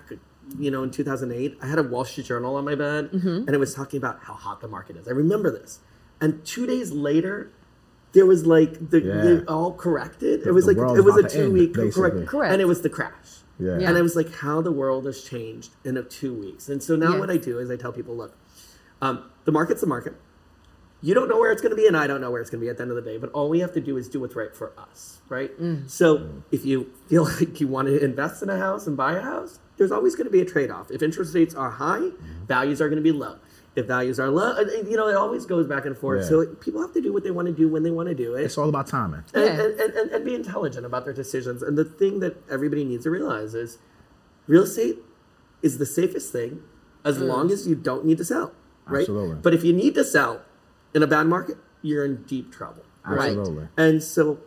you know, in two thousand eight, I had a Wall Street Journal on my bed, Mm-hmm. and it was talking about how hot the market is. I remember this. And two days later, there was like the Yeah. they all corrected. The- it was the like world's it was a about to end, two week basically. correct, Correct. and it was the crash. Yeah. Yeah. And I was like, how the world has changed in a two weeks. And so now Yes. what I do is I tell people, look, um, the market's the market. You don't know where it's going to be, and I don't know where it's going to be at the end of the day. But all we have to do is do what's right for us, right? Mm. So if you feel like you want to invest in a house and buy a house, there's always going to be a trade-off. If interest rates are high, Mm-hmm. values are going to be low. If values are low, and- and, you know, it always goes back and forth. Yeah. So people have to do what they want to do when they want to do it. It's all about timing. and, Yeah. and, and, and, and be intelligent about their decisions. And the thing that everybody needs to realize is real estate is the safest thing as long as you don't need to sell, right? Absolutely. But if you need to sell in a bad market, you're in deep trouble. Right? Absolutely. And so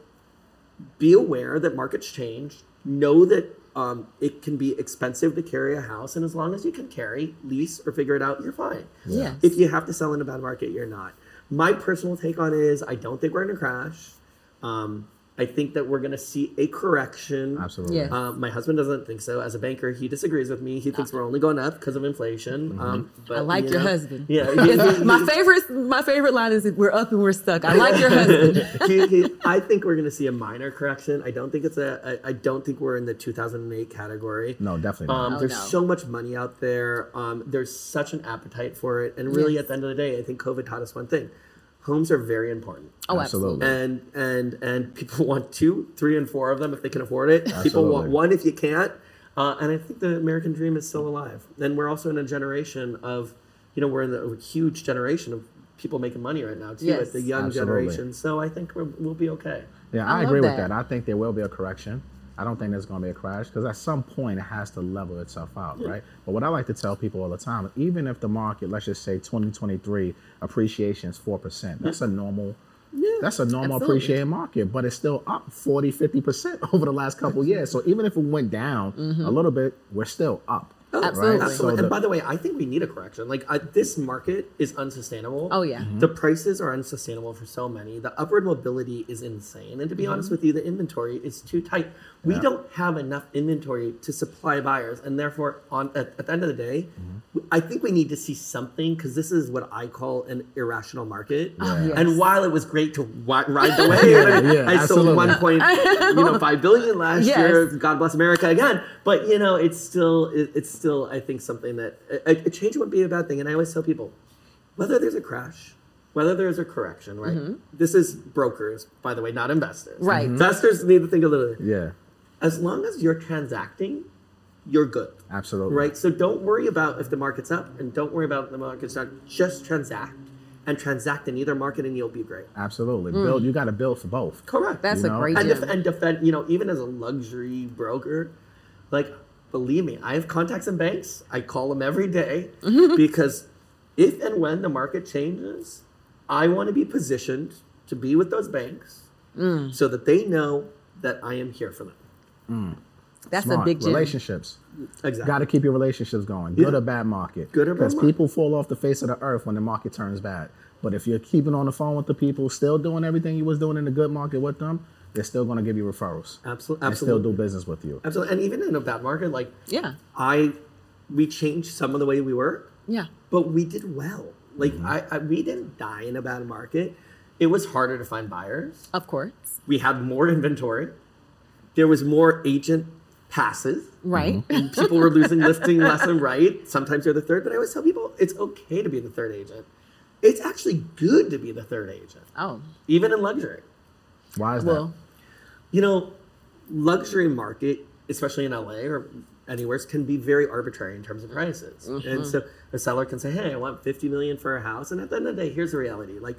be aware that markets change. Know that um, it can be expensive to carry a house. And as long as you can carry, lease, or figure it out, you're fine. Yes. If you have to sell in a bad market, you're not. My personal take on it is I don't think we're going to crash. Um, I think that we're going to see a correction. Absolutely. Yes. Um, my husband doesn't think so. As a banker, he disagrees with me. He thinks we're only going up because of inflation. Um, but, I like you your know, husband. Yeah. he- he- my favorite, my favorite line is "We're up and we're stuck." I like your husband. he, he, I think we're going to see a minor correction. I don't think it's a. I, I don't think we're in the two thousand eight category. No, definitely not. Um, Oh, there's no. so much money out there. Um, there's such an appetite for it, and really, Yes. at the end of the day, I think COVID taught us one thing: homes are very important. Oh, Absolutely. absolutely. And and and people want two, three, and four of them if they can afford it. People Absolutely. want one if you can't. Uh, and I think the American dream is still alive. And we're also in a generation of, you know, we're in a huge generation of people making money right now too, Yes. at the young Absolutely. generation. So I think we're, we'll be okay. Yeah, I I, love agree with that. that. I think there will be a correction. I don't think there's going to be a crash because at some point it has to level itself out, right? But what I like to tell people all the time, even if the market, let's just say twenty twenty-three appreciation is four percent, that's a normal, that's a normal absolutely. appreciating market, but it's still up forty, fifty percent over the last couple of years. So even if it went down a little bit, we're still up. Oh, Absolutely. Right? Absolutely. So and the- by the way, I think we need a correction. Like I, this market is unsustainable. Oh, yeah. Mm-hmm. The prices are unsustainable for so many. The upward mobility is insane. And to be Mm-hmm. honest with you, the inventory is too tight. We don't have enough inventory to supply buyers, and therefore, on at, at the end of the day, Mm-hmm. I think we need to see something because this is what I call an irrational market. Oh, yes. And while it was great to wi- ride the wave, and yeah, I sold absolutely. one point you know five billion last Yes. year. God bless America again. But you know, it's still it, it's still I think something that a, a change wouldn't be a bad thing. And I always tell people, whether there's a crash, whether there's a correction, right? This is brokers, by the way, not investors. Right. Mhm. Investors need to think a little bit. Yeah, As long as you're transacting, you're good. absolutely. Right? So don't worry about if the market's up and don't worry about if the market's down. Just transact and transact in either market and you'll be great. Absolutely. Build. You got to build for both. Correct. That's You a know? great and, gem. def- and defend, you know, even as a luxury broker, like, believe me, I have contacts in banks. I call them every day because if and when the market changes, I want to be positioned to be with those banks so that they know that I am here for them. That's Smart. a big gem. Relationships. Exactly. Got to keep your relationships going. Good Yeah. or bad market. Good or bad Because market. people fall off the face of the earth when the market turns bad. But if you're keeping on the phone with the people, still doing everything you was doing in the good market with them, they're still going to give you referrals. Absolutely. And still Absolutely. do business with you. Absolutely. And even in a bad market, like, Yeah. I, we changed some of the way we work, Yeah. but we did well. Like, I, I, we didn't die in a bad market. It was harder to find buyers. Of course. We had more inventory. There was more agent passes. Right. And people were losing listing left and right. Sometimes you're the third, but I always tell people it's okay to be the third agent. It's actually good to be the third agent, Oh. even in luxury. Why is Well. You know, luxury market, especially in L A or anywhere, can be very arbitrary in terms of prices. And so a seller can say, hey, I want fifty million for a house. And at the end of the day, here's the reality. Like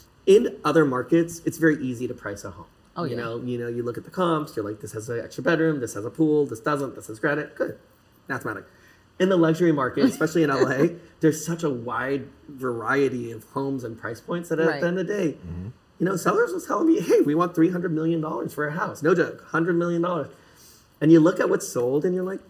in other markets, it's very easy to price a home. Oh, you yeah. know, you know, you look at the comps, you're like, this has an extra bedroom, this has a pool, this doesn't, this has granite. Good. Mathematic. In the luxury market, especially in L A, there's such a wide variety of homes and price points that at Right. the end of the day, you know, sellers was telling me, hey, we want three hundred million dollars for a house. No joke, one hundred million dollars. And you look at what's sold and you're like,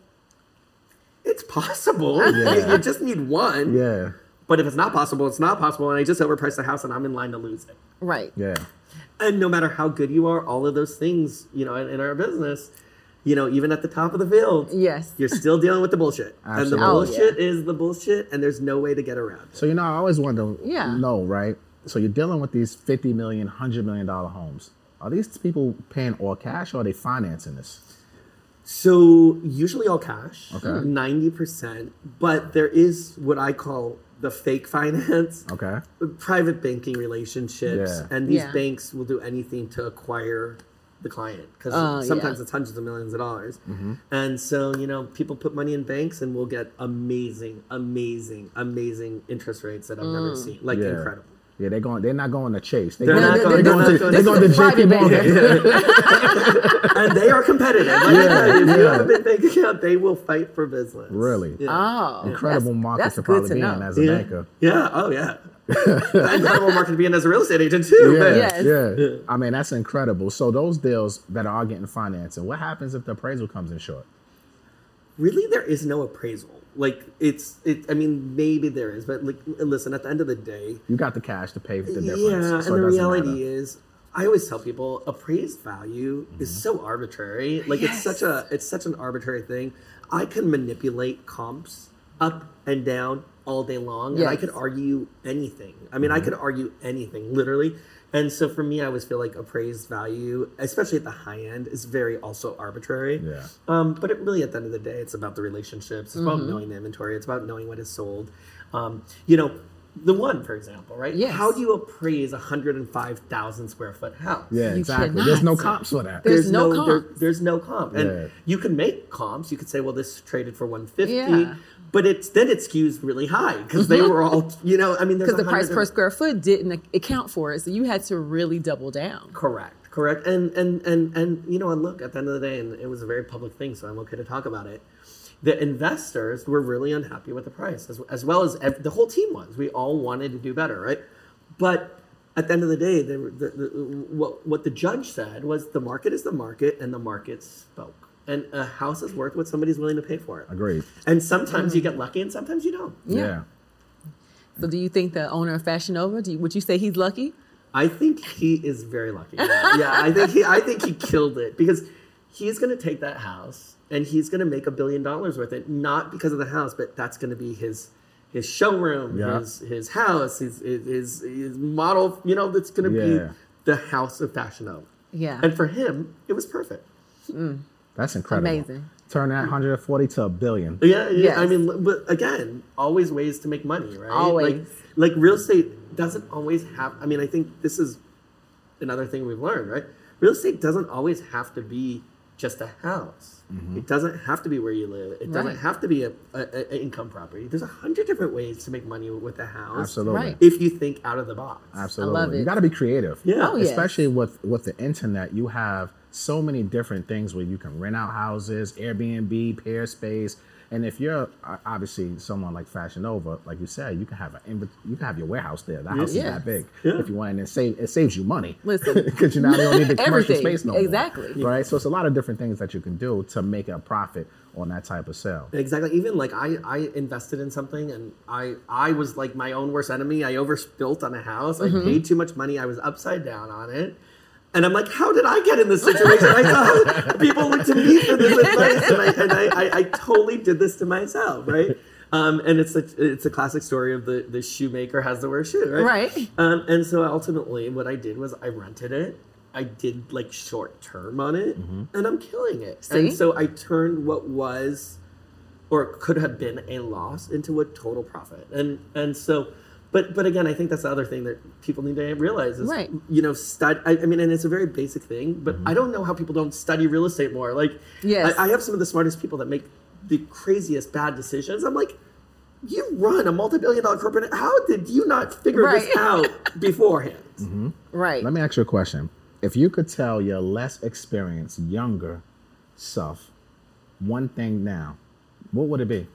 it's possible. Yeah. You, you just need one. Yeah. But if it's not possible, it's not possible. And I just overpriced the house and I'm in line to lose it. Right. Yeah. And no matter how good you are, all of those things, you know, in, in our business, you know, even at the top of the field, Yes. you're still dealing with the bullshit. And the Absolutely. Oh, bullshit is the bullshit, and there's no way to get around it. So, you know, I always wanted to Yeah. know, right? So you're dealing with these fifty million dollars, one hundred million dollars homes. Are these people paying all cash or are they financing this? So usually all cash, Okay. ninety percent, but there is what I call the fake finance, Okay. private banking relationships, Yeah. and these Yeah. banks will do anything to acquire the client because Oh, sometimes yeah. it's hundreds of millions of dollars. Mm-hmm. And so, you know, people put money in banks and we'll get amazing, amazing, amazing interest rates that I've never Mm. seen. Like Yeah. incredible. Yeah, they're going. They're not going to Chase. They They're going, not they're going- going they're to. not They're going- going to Private J P banking. Morgan. And they are competitive. Like, Yeah, if you yeah. have a big bank account, they will fight for business. Really? Yeah. Oh, Incredible that's, market that's to good probably to be know. in as a yeah. banker. Yeah. Oh, yeah. Incredible market to be in as a real estate agent too. Yeah, man. Yes. yeah. I mean, that's incredible. So those deals that are getting financing, what happens if the appraisal comes in short? Really, there is no appraisal. Like it's, it. I mean, maybe there is, but like, listen. At the end of the day, You got the cash to pay for the difference. yeah. so And it the doesn't reality matter. is, I always tell people, appraised value is Mm-hmm. so arbitrary. Like it's such a, it's such an arbitrary thing. I can manipulate comps up and down all day long, and I Yes. could argue anything. I mean, I Mm-hmm. could argue anything, literally. And so for me, I always feel like appraised value, especially at the high end, is very also arbitrary. Yeah. Um, but it really, at the end of the day, it's about the relationships. It's Mm-hmm. about knowing the inventory. It's about knowing what is sold. Um, you know, the one, for example, right? Yes. How do you appraise a one hundred five thousand square foot house? Yeah, You exactly. cannot. There's no comps for that. There's no there- comps. there's no comp, and Yeah. you can make comps. You could say, well, this traded for one fifty, Yeah. but it's then it skews really high because they were all, you know, I mean, there's Because the price one hundred per square foot didn't account for it, so you had to really double down. Correct, correct, and and and and you know, and look, at the end of the day, and it was a very public thing, so I'm okay to talk about it. The investors were really unhappy with the price, as, as well as ev- the whole team was. We all wanted to do better, right? But at the end of the day, they were, the, the, what what the judge said was the market is the market, and the market spoke. And a house is worth what somebody's willing to pay for it. Agreed. And sometimes you get lucky, and sometimes you don't. Yeah. Yeah. So do you think the owner of Fashion Nova, do you, would you say he's lucky? I think he is very lucky. Yeah, I think he I think he killed it because he's going to take that house and he's going to make a billion dollars with it, not because of the house, but that's going to be his his showroom, Yeah. his his house, his his his, his model. You know, that's going to Yeah. be the house of Fashion Nova. Yeah. And for him, it was perfect. That's incredible. Amazing. Turn that one hundred forty to a billion. Yeah, yeah. Yes. I mean, but again, always ways to make money, right? Always. Like, like real estate doesn't always have. I mean, I think this is another thing we've learned, right? Real estate doesn't always have to be just a house. It doesn't have to be where you live. It doesn't Right. have to be a, a, a income property. There's a hundred different ways to make money with a house. Absolutely. Right. If you think out of the box. Absolutely. I love You it. got to be creative. Yeah. Oh, yes. Especially with with the internet, you have so many different things where you can rent out houses, Airbnb, pair space, and if you're uh, obviously someone like Fashion Nova, like you said, you can have a inv- you can have your warehouse there. The house Yeah. is that big. Yeah. If you want, and it save it saves you money. Listen. because you now don't need the commercial Everything. space no more. Exactly. Right. So it's a lot of different things that you can do to make a profit on that type of sale. Exactly. Even like I, I invested in something and I, I was like my own worst enemy. I overbuilt on a house. I paid too much money. I was upside down on it. And I'm like, how did I get in this situation? I saw people look to me for this advice, and I, and I, I, I totally did this to myself, right? Um, and it's a, it's a classic story of the, the shoemaker has to wear a shoe, right? Right. Um, and so ultimately what I did was I rented it. I did like short term on it, and I'm killing it. See? And so I turned what was or could have been a loss into a total profit. And and so, but but again, I think that's the other thing that people need to realize is, Right. you know, stud. I, I mean, and it's a very basic thing, but I don't know how people don't study real estate more. Like, Yes. I, I have some of the smartest people that make the craziest bad decisions. I'm like, you run a multi-billion dollar corporate. How did you not figure this Right. out beforehand? Right. Let me ask you a question. If you could tell your less experienced, younger self one thing now, what would it be?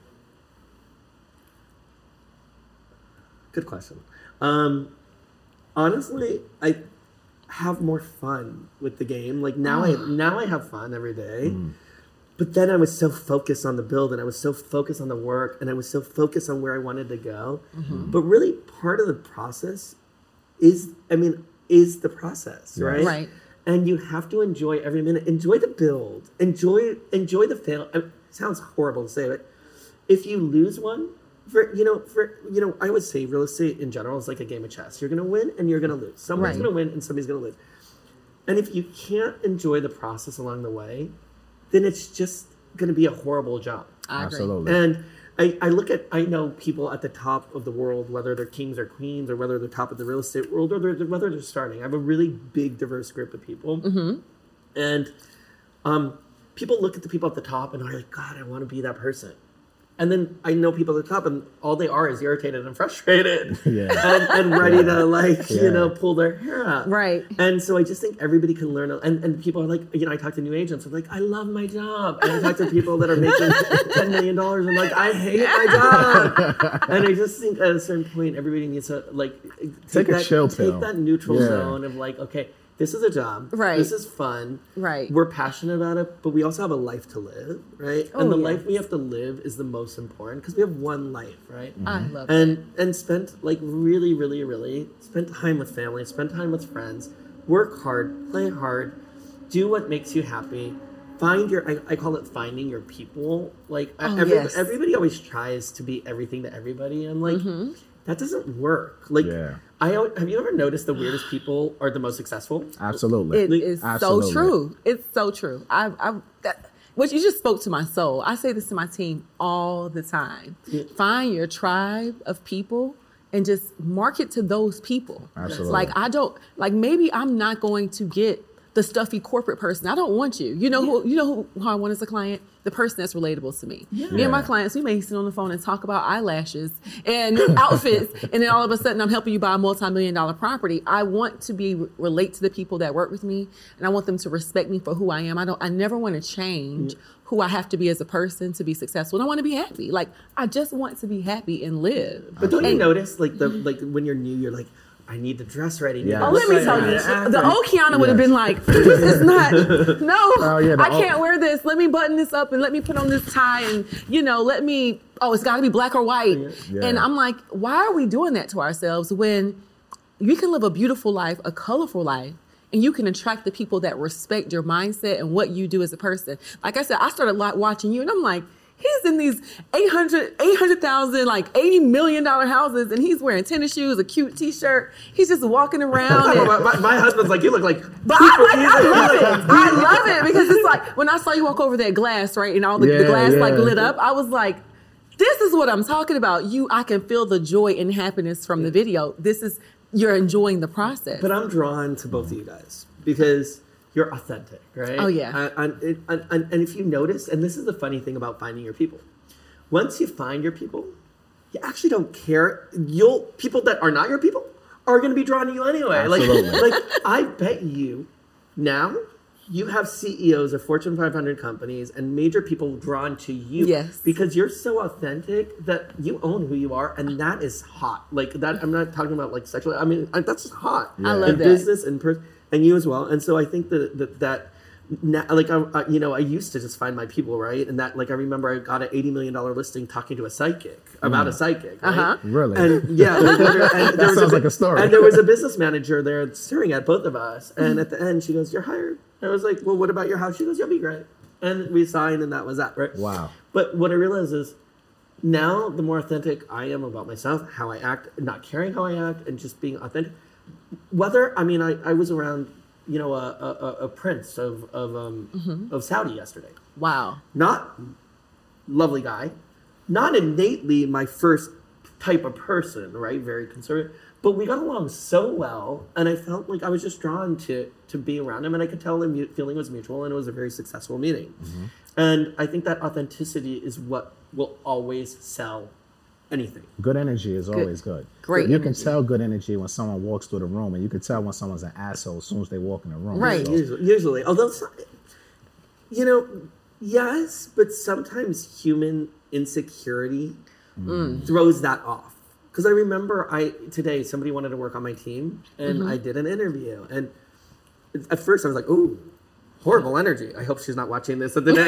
Good question. Um, honestly, I have more fun with the game. Like now, I now I have fun every day. But then I was so focused on the build, and I was so focused on the work, and I was so focused on where I wanted to go. But really, part of the process is, I mean, is the process, right? Right. And you have to enjoy every minute. Enjoy the build. Enjoy enjoy the fail. It sounds horrible to say, but if you lose one, for you know, for you know, I would say real estate in general is like a game of chess. You're gonna win and you're gonna lose. Someone's Right. gonna win and somebody's gonna lose. And if you can't enjoy the process along the way, then it's just gonna be a horrible job. I agree. Absolutely. And I, I look at, I know people at the top of the world, whether they're kings or queens, or whether they're top of the real estate world, or they're, whether they're starting. I have a really big, diverse group of people. Mm-hmm. And um, people look at the people at the top and are like, God, I want to be that person. And then I know people at the top, and all they are is irritated and frustrated, Yeah. and, and ready Yeah. to like Yeah. you know pull their hair out. Right. And so I just think everybody can learn. And and people are like, you know, I talk to new agents. I'm like, I love my job. And I talk to people that are making ten million dollars. I'm like, I hate my job. And I just think at a certain point, everybody needs to like Take a that, chill take pill. that neutral Yeah. zone of like, okay, this is a job. Right. This is fun. Right. We're passionate about it, but we also have a life to live, right? Oh, and the yes. life we have to live is the most important because we have one life, right? I love that. and and spend like really, really, really spend time with family, spend time with friends, work hard, play hard, do what makes you happy. Find your, I, I call it finding your people. Like Oh, every, yes. everybody always tries to be everything to everybody. I'm like, Mm-hmm. that doesn't work. Like, Yeah. I al- have you ever noticed the weirdest people are the most successful? Absolutely. It is Absolutely. so true. It's so true. I, I, that, what you just spoke to my soul. I say this to my team all the time. Find your tribe of people and just market to those people. Absolutely. Like I don't like maybe I'm not going to get the stuffy corporate person. I don't want you. You know who you know who, who I want as a client? The person that's relatable to me. Me and my Yeah. clients, we may sit on the phone and talk about eyelashes and outfits, and then all of a sudden I'm helping you buy a multi-million dollar property. I want to be relate to the people that work with me, and I want them to respect me for who I am. I don't. I never want to change who I have to be as a person to be successful. And I want to be happy. Like I just want to be happy and live. But don't you And- notice, like the like when you're new, you're like, I need to dress ready. Yeah. Yeah. Oh, let me tell you, the old Kiana would have Yes. been like, this is not, no, Oh, yeah, the I can't old- wear this. Let me button this up and let me put on this tie and, you know, let me, oh, it's got to be black or white. Yeah. And I'm like, why are we doing that to ourselves when you can live a beautiful life, a colorful life, and you can attract the people that respect your mindset and what you do as a person. Like I said, I started lot watching you and I'm like, he's in these eight hundred, eight hundred thousand, like eighty million dollar houses, and he's wearing tennis shoes, a cute t-shirt. He's just walking around. and- my, my, my husband's like, you look like. but I, like, I love it. I love it because it's like when I saw you walk over that glass, right, and all the, the Yeah, glass like yeah. lit up, I was like, this is what I'm talking about. You, I can feel the joy and happiness from the video. This is, you're enjoying the process. But I'm drawn to both of you guys because you're authentic, right? Oh, yeah. And, and, and, and, and if you notice, and this is the funny thing about finding your people, once you find your people, you actually don't care. You'll people that are not your people are going to be drawn to you anyway. Absolutely. Like, like I bet you now you have C E Os of Fortune five hundred companies and major people drawn to you. Yes. Because you're so authentic that you own who you are, and that is hot. Like that, I'm not talking about like sexually. I mean, I- that's just hot. I love in that. business and per- and you as well. And so I think that that, that now, like I, I, you know, I used to just find my people, right? And that, like, I remember I got an eighty million dollar listing talking to a psychic about a psychic, right? Uh-huh. Really? And yeah, like, literally- and there was sounds a, like a story. And there was a business manager there staring at both of us. And at the end, she goes, "You're hired." I was like, "Well, what about your house?" She goes, "You'll be great." And we signed, and that was that, right? Wow. But what I realized is now the more authentic I am about myself, how I act, not caring how I act, and just being authentic. Whether, I mean, I, I was around, you know, a, a, a prince of of, um, of Saudi yesterday. Wow. Not lovely guy, not innately my first type of person, right? Very conservative. But we got along so well, and I felt like I was just drawn to to be around him, and I could tell the mu- feeling was mutual, and it was a very successful meeting. Mm-hmm. And I think that authenticity is what will always sell anything. Good energy is always good. Great You energy. can tell good energy when someone walks through the room, and you can tell when someone's an asshole as soon as they walk in the room. Right. So- Usually, usually, although it's not, you know, yes, but sometimes human insecurity throws that off. Because I remember I today somebody wanted to work on my team, and I did an interview, and at first I was like, "Ooh, horrible energy. I hope she's not watching this today."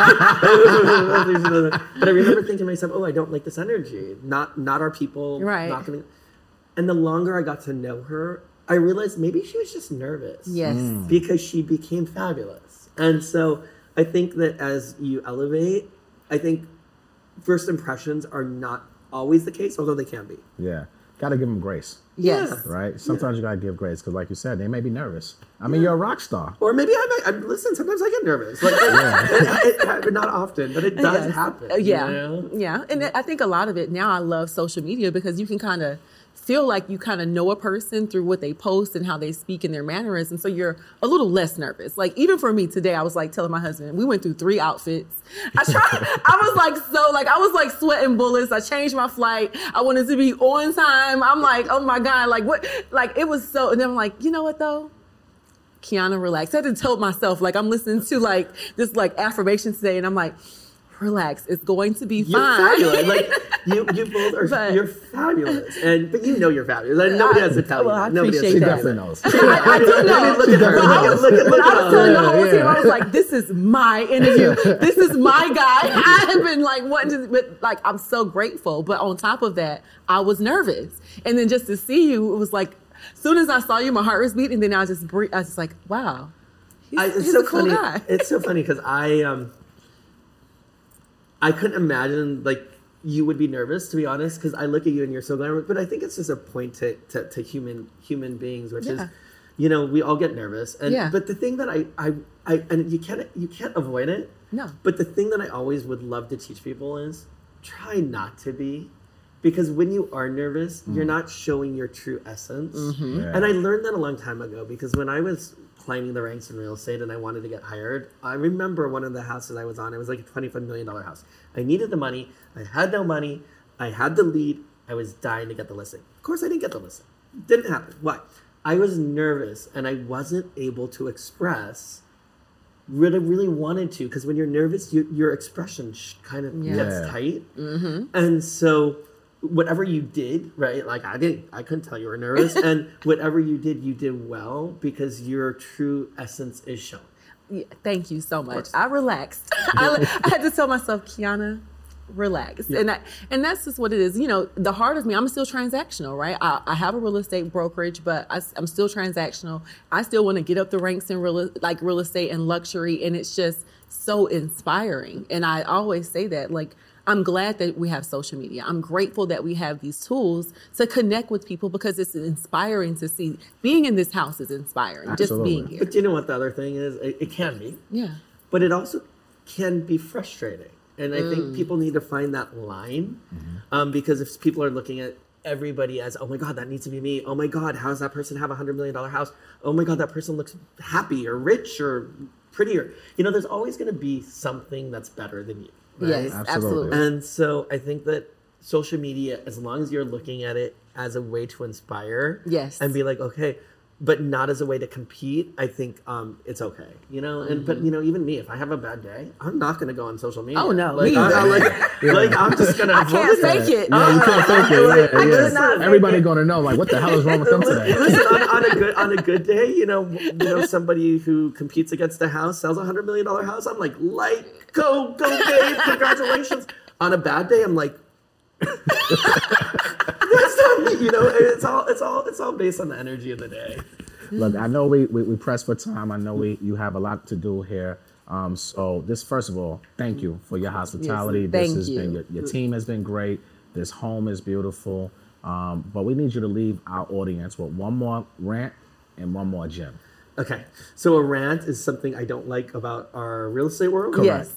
But I remember thinking to myself, "Oh, I don't like this energy. Not not our people. Right. Not gonna." And the longer I got to know her, I realized maybe she was just nervous. Yes. Mm. Because she became fabulous. And so I think that as you elevate, I think first impressions are not always the case, although they can be. Yeah. Got to give them grace. Yes. Yeah. Right? Sometimes you got to give grace because, like you said, they may be nervous. I mean, you're a rock star. Or maybe I might, I, listen, sometimes I get nervous. Like, it, it, it, not often, but it does Yes. happen. Uh, yeah. You know? Yeah. And I think a lot of it now, I love social media because you can kind of feel like you kind of know a person through what they post and how they speak and their mannerisms. So you're a little less nervous. Like even for me today, I was like telling my husband, we went through three outfits. I tried, I was like, so like, I was like sweating bullets. I changed my flight. I wanted to be on time. I'm like, oh my God, like what, like it was so, and then I'm like, you know what though? Kiana, relax. I had to tell myself, like I'm listening to like this like affirmation today and I'm like, relax, it's going to be You're fine. fabulous. Like you, you both are. But- you're fabulous, and but you know you're fabulous. Like, nobody has to tell well, you. I Nobody has appreciate to She tell that. you. definitely knows. I, I do know. Look at her. But I was, Look at- look but at I was telling the her. whole Yeah, team, yeah. I was like, this is my interview. This is my guy. I have been like wanting to, but like, I'm so grateful. But on top of that, I was nervous. And then just to see you, it was like, as soon as I saw you, my heart was beating. And then I was just, bre- I was just like, wow. He's, I, it's he's so a cool funny. guy. It's so funny because I um I couldn't imagine like you would be nervous, to be honest, because I look at you and you're so glamorous. But I think it's just a point to to, to human human beings, which is, Yeah. you know, we all get nervous. And Yeah. but the thing that I I, I and you can't you can't avoid it. No. But the thing that I always would love to teach people is try not to be. Because when you are nervous, you're not showing your true essence. Yeah. And I learned that a long time ago because when I was climbing the ranks in real estate and I wanted to get hired, I remember one of the houses I was on, it was like a twenty-five million dollars house. I needed the money. I had no money. I had the lead. I was dying to get the listing. Of course, I didn't get the listing. Didn't happen. Why? I was nervous and I wasn't able to express what I really wanted to because when you're nervous, you, your expression sh- kind of Yeah. gets tight. And so whatever you did, right? Like I didn't, I couldn't tell you were nervous. And whatever you did, you did well because your true essence is shown. Yeah, thank you so much. I relaxed. I, I had to tell myself, Kiana, relax. And I, and that's just what it is. You know, the heart of me, I'm still transactional, right? I, I have a real estate brokerage, but I, am still transactional. I still want to get up the ranks in real, like real estate and luxury. And it's just so inspiring. And I always say that, like, I'm glad that we have social media. I'm grateful that we have these tools to connect with people because it's inspiring to see. Being in this house is inspiring. Absolutely. Just being here. But you know what the other thing is? It, it can be, Yeah. but it also can be frustrating. And I think people need to find that line um, because if people are looking at everybody as, oh my God, that needs to be me. Oh my God, how does that person have a hundred million dollar house? Oh my God, that person looks happy or rich or prettier. You know, there's always going to be something that's better than you. Right? Yes, Absolutely. absolutely. And so I think that social media, as long as you're looking at it as a way to inspire, Yes. and be like, okay, but not as a way to compete, I think um, it's okay, you know. And but you know, even me, if I have a bad day, I'm not gonna go on social media. Oh, no, like, me I, I, either. like, like I'm just gonna. I can't avoid fake it. Yeah, you can't fake it. Like, Yeah, I yeah. could not fake Everybody it. gonna know, like, what the hell is wrong with them today? Listen, on, on a good on a good day, you know, you know, somebody who competes against a house sells a hundred million dollar house. I'm like, like, go, go, babe, congratulations. On a bad day, I'm like, that's not me. You know, it's all it's all it's all based on the energy of the day. Look, I know we, we, we press for time. I know we you have a lot to do here. Um, so this, first of all, thank you for your hospitality. Yes, this thank has you. been your, your team has been great. This home is beautiful. Um, but we need you to leave our audience with one more rant and one more gem. Okay, so a rant is something I don't like about our real estate world. Yes.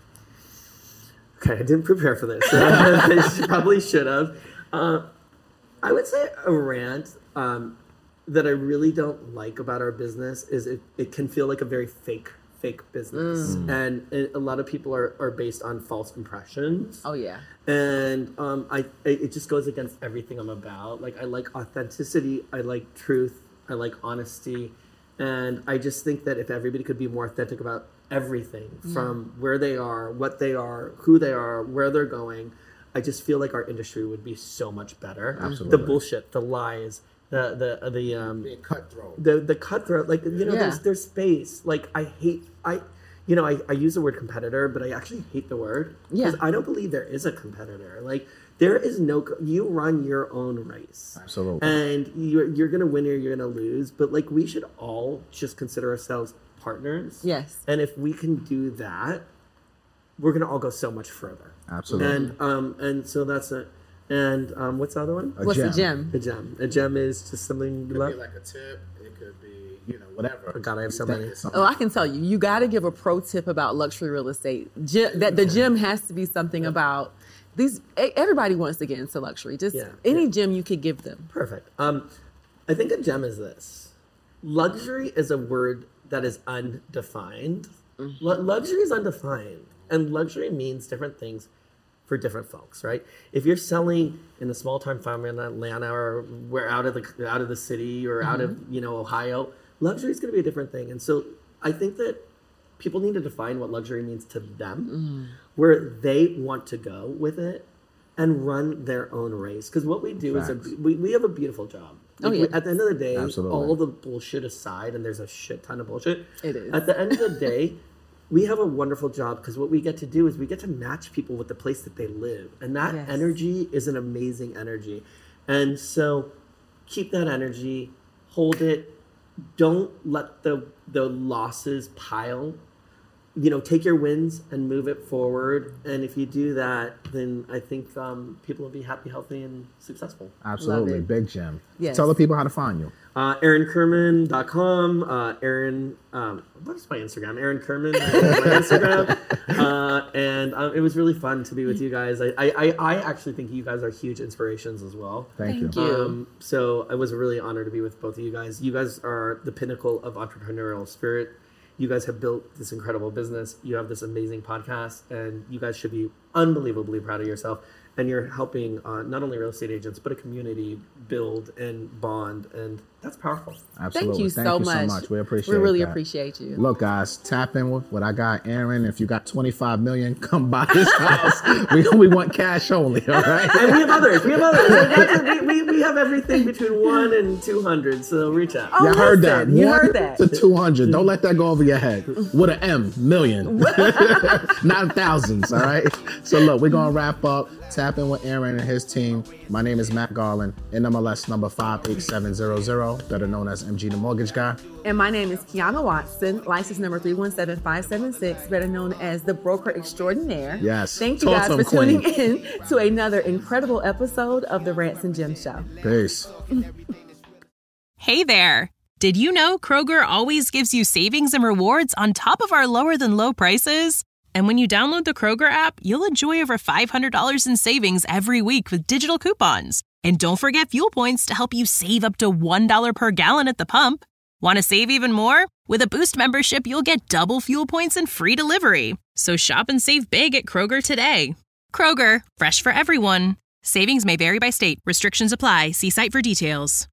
Okay, I didn't prepare for this. I should- probably should have. Uh, I would say a rant um, that I really don't like about our business is it, it can feel like a very fake, fake business. And it, a lot of people are, are based on false impressions. Oh, yeah. And um, I it, it just goes against everything I'm about. Like, I like authenticity. I like truth. I like honesty. And I just think that if everybody could be more authentic about everything from where they are, what they are, who they are, where they're going, I just feel like our industry would be so much better. Absolutely. The bullshit, the lies, the the the um Being cutthroat. the the cutthroat, like, you know, Yeah. there's there's space. Like, I hate I you know, I, I use the word competitor, but I actually hate the word. Yeah. Because I don't believe there is a competitor. Like, There is no, you run your own race. Absolutely. And you're, you're going to win or you're going to lose. But like, we should all just consider ourselves partners. Yes. And if we can do that, we're going to all go so much further. Absolutely. And, um, and so that's it. And um, what's the other one? A What's gem. the gem? A gem. A gem is just something you It could love. be like a tip. It could be, you know, whatever. Oh, God, I have so You think many. it's something- Oh, I can tell you. You got to give a pro tip about luxury real estate. Gym, that the gym has to be something about these. e- Everybody wants to get into luxury. Just Yeah, any yeah. gym you could give them. Perfect. Um, I think a gem is this. Luxury is a word that is undefined. Lu- luxury is undefined. And luxury means different things for different folks, right? If you're selling in a small town farm in Atlanta or we're out of the out of the city or out of, you know, Ohio, luxury is going to be a different thing. And so I think that people need to define what luxury means to them, where they want to go with it and run their own race. Because what we do Facts. is a, we, we have a beautiful job. Oh, Like, yeah. we- at the end of the day, Absolutely. all the bullshit aside, and there's a shit ton of bullshit. It is. At the end of the day, we have a wonderful job because what we get to do is we get to match people with the place that they live. And that Yes. energy is an amazing energy. And so keep that energy, hold it. Don't let the the losses pile. You know, take your wins and move it forward. And if you do that, then I think um, people will be happy, healthy, and successful. Absolutely. it. Big gem. Yes. Tell the people how to find you. Uh, Aaron Kerman dot com. Uh, Aaron, um, what's my Instagram? Aaron Kerman. is my Instagram. Uh, and um, it was really fun to be with you guys. I, I, I I actually think you guys are huge inspirations as well. Thank, Thank you. you. Um, so it was a really honor to be with both of you guys. You guys are the pinnacle of entrepreneurial spirit. You guys have built this incredible business. You have this amazing podcast, and you guys should be unbelievably proud of yourself. And you're helping uh, not only real estate agents, but a community build and bond, and that's powerful. Absolutely. Thank you so much. We appreciate We really that. appreciate you. Look, guys, tap in with what I got, Aaron. If you got twenty-five million, come buy this house. we, we want cash only, all right? And we have others. We have others. we, we, we have everything between one and two hundred. So reach out. Oh, You heard that. listen, you One heard that. to two hundred. Don't let that go over your head. With an M, million. Not thousands, all right? So look, we're going to wrap up. Tap in with Aaron and his team. My name is Matt Garland, N M L S number five eight seven zero zero, better known as M G the Mortgage Guy. And my name is Kiana Watson, license number three one seven five seven six, better known as the Broker Extraordinaire. Yes. Thank you Talk guys to for 'em, queen. tuning in to another incredible episode of the Rants and Jim Show. Peace. Hey there! Did you know Kroger always gives you savings and rewards on top of our lower than low prices? And when you download the Kroger app, you'll enjoy over five hundred dollars in savings every week with digital coupons. And don't forget fuel points to help you save up to one dollar per gallon at the pump. Want to save even more? With a Boost membership, you'll get double fuel points and free delivery. So shop and save big at Kroger today. Kroger, fresh for everyone. Savings may vary by state. Restrictions apply. See site for details.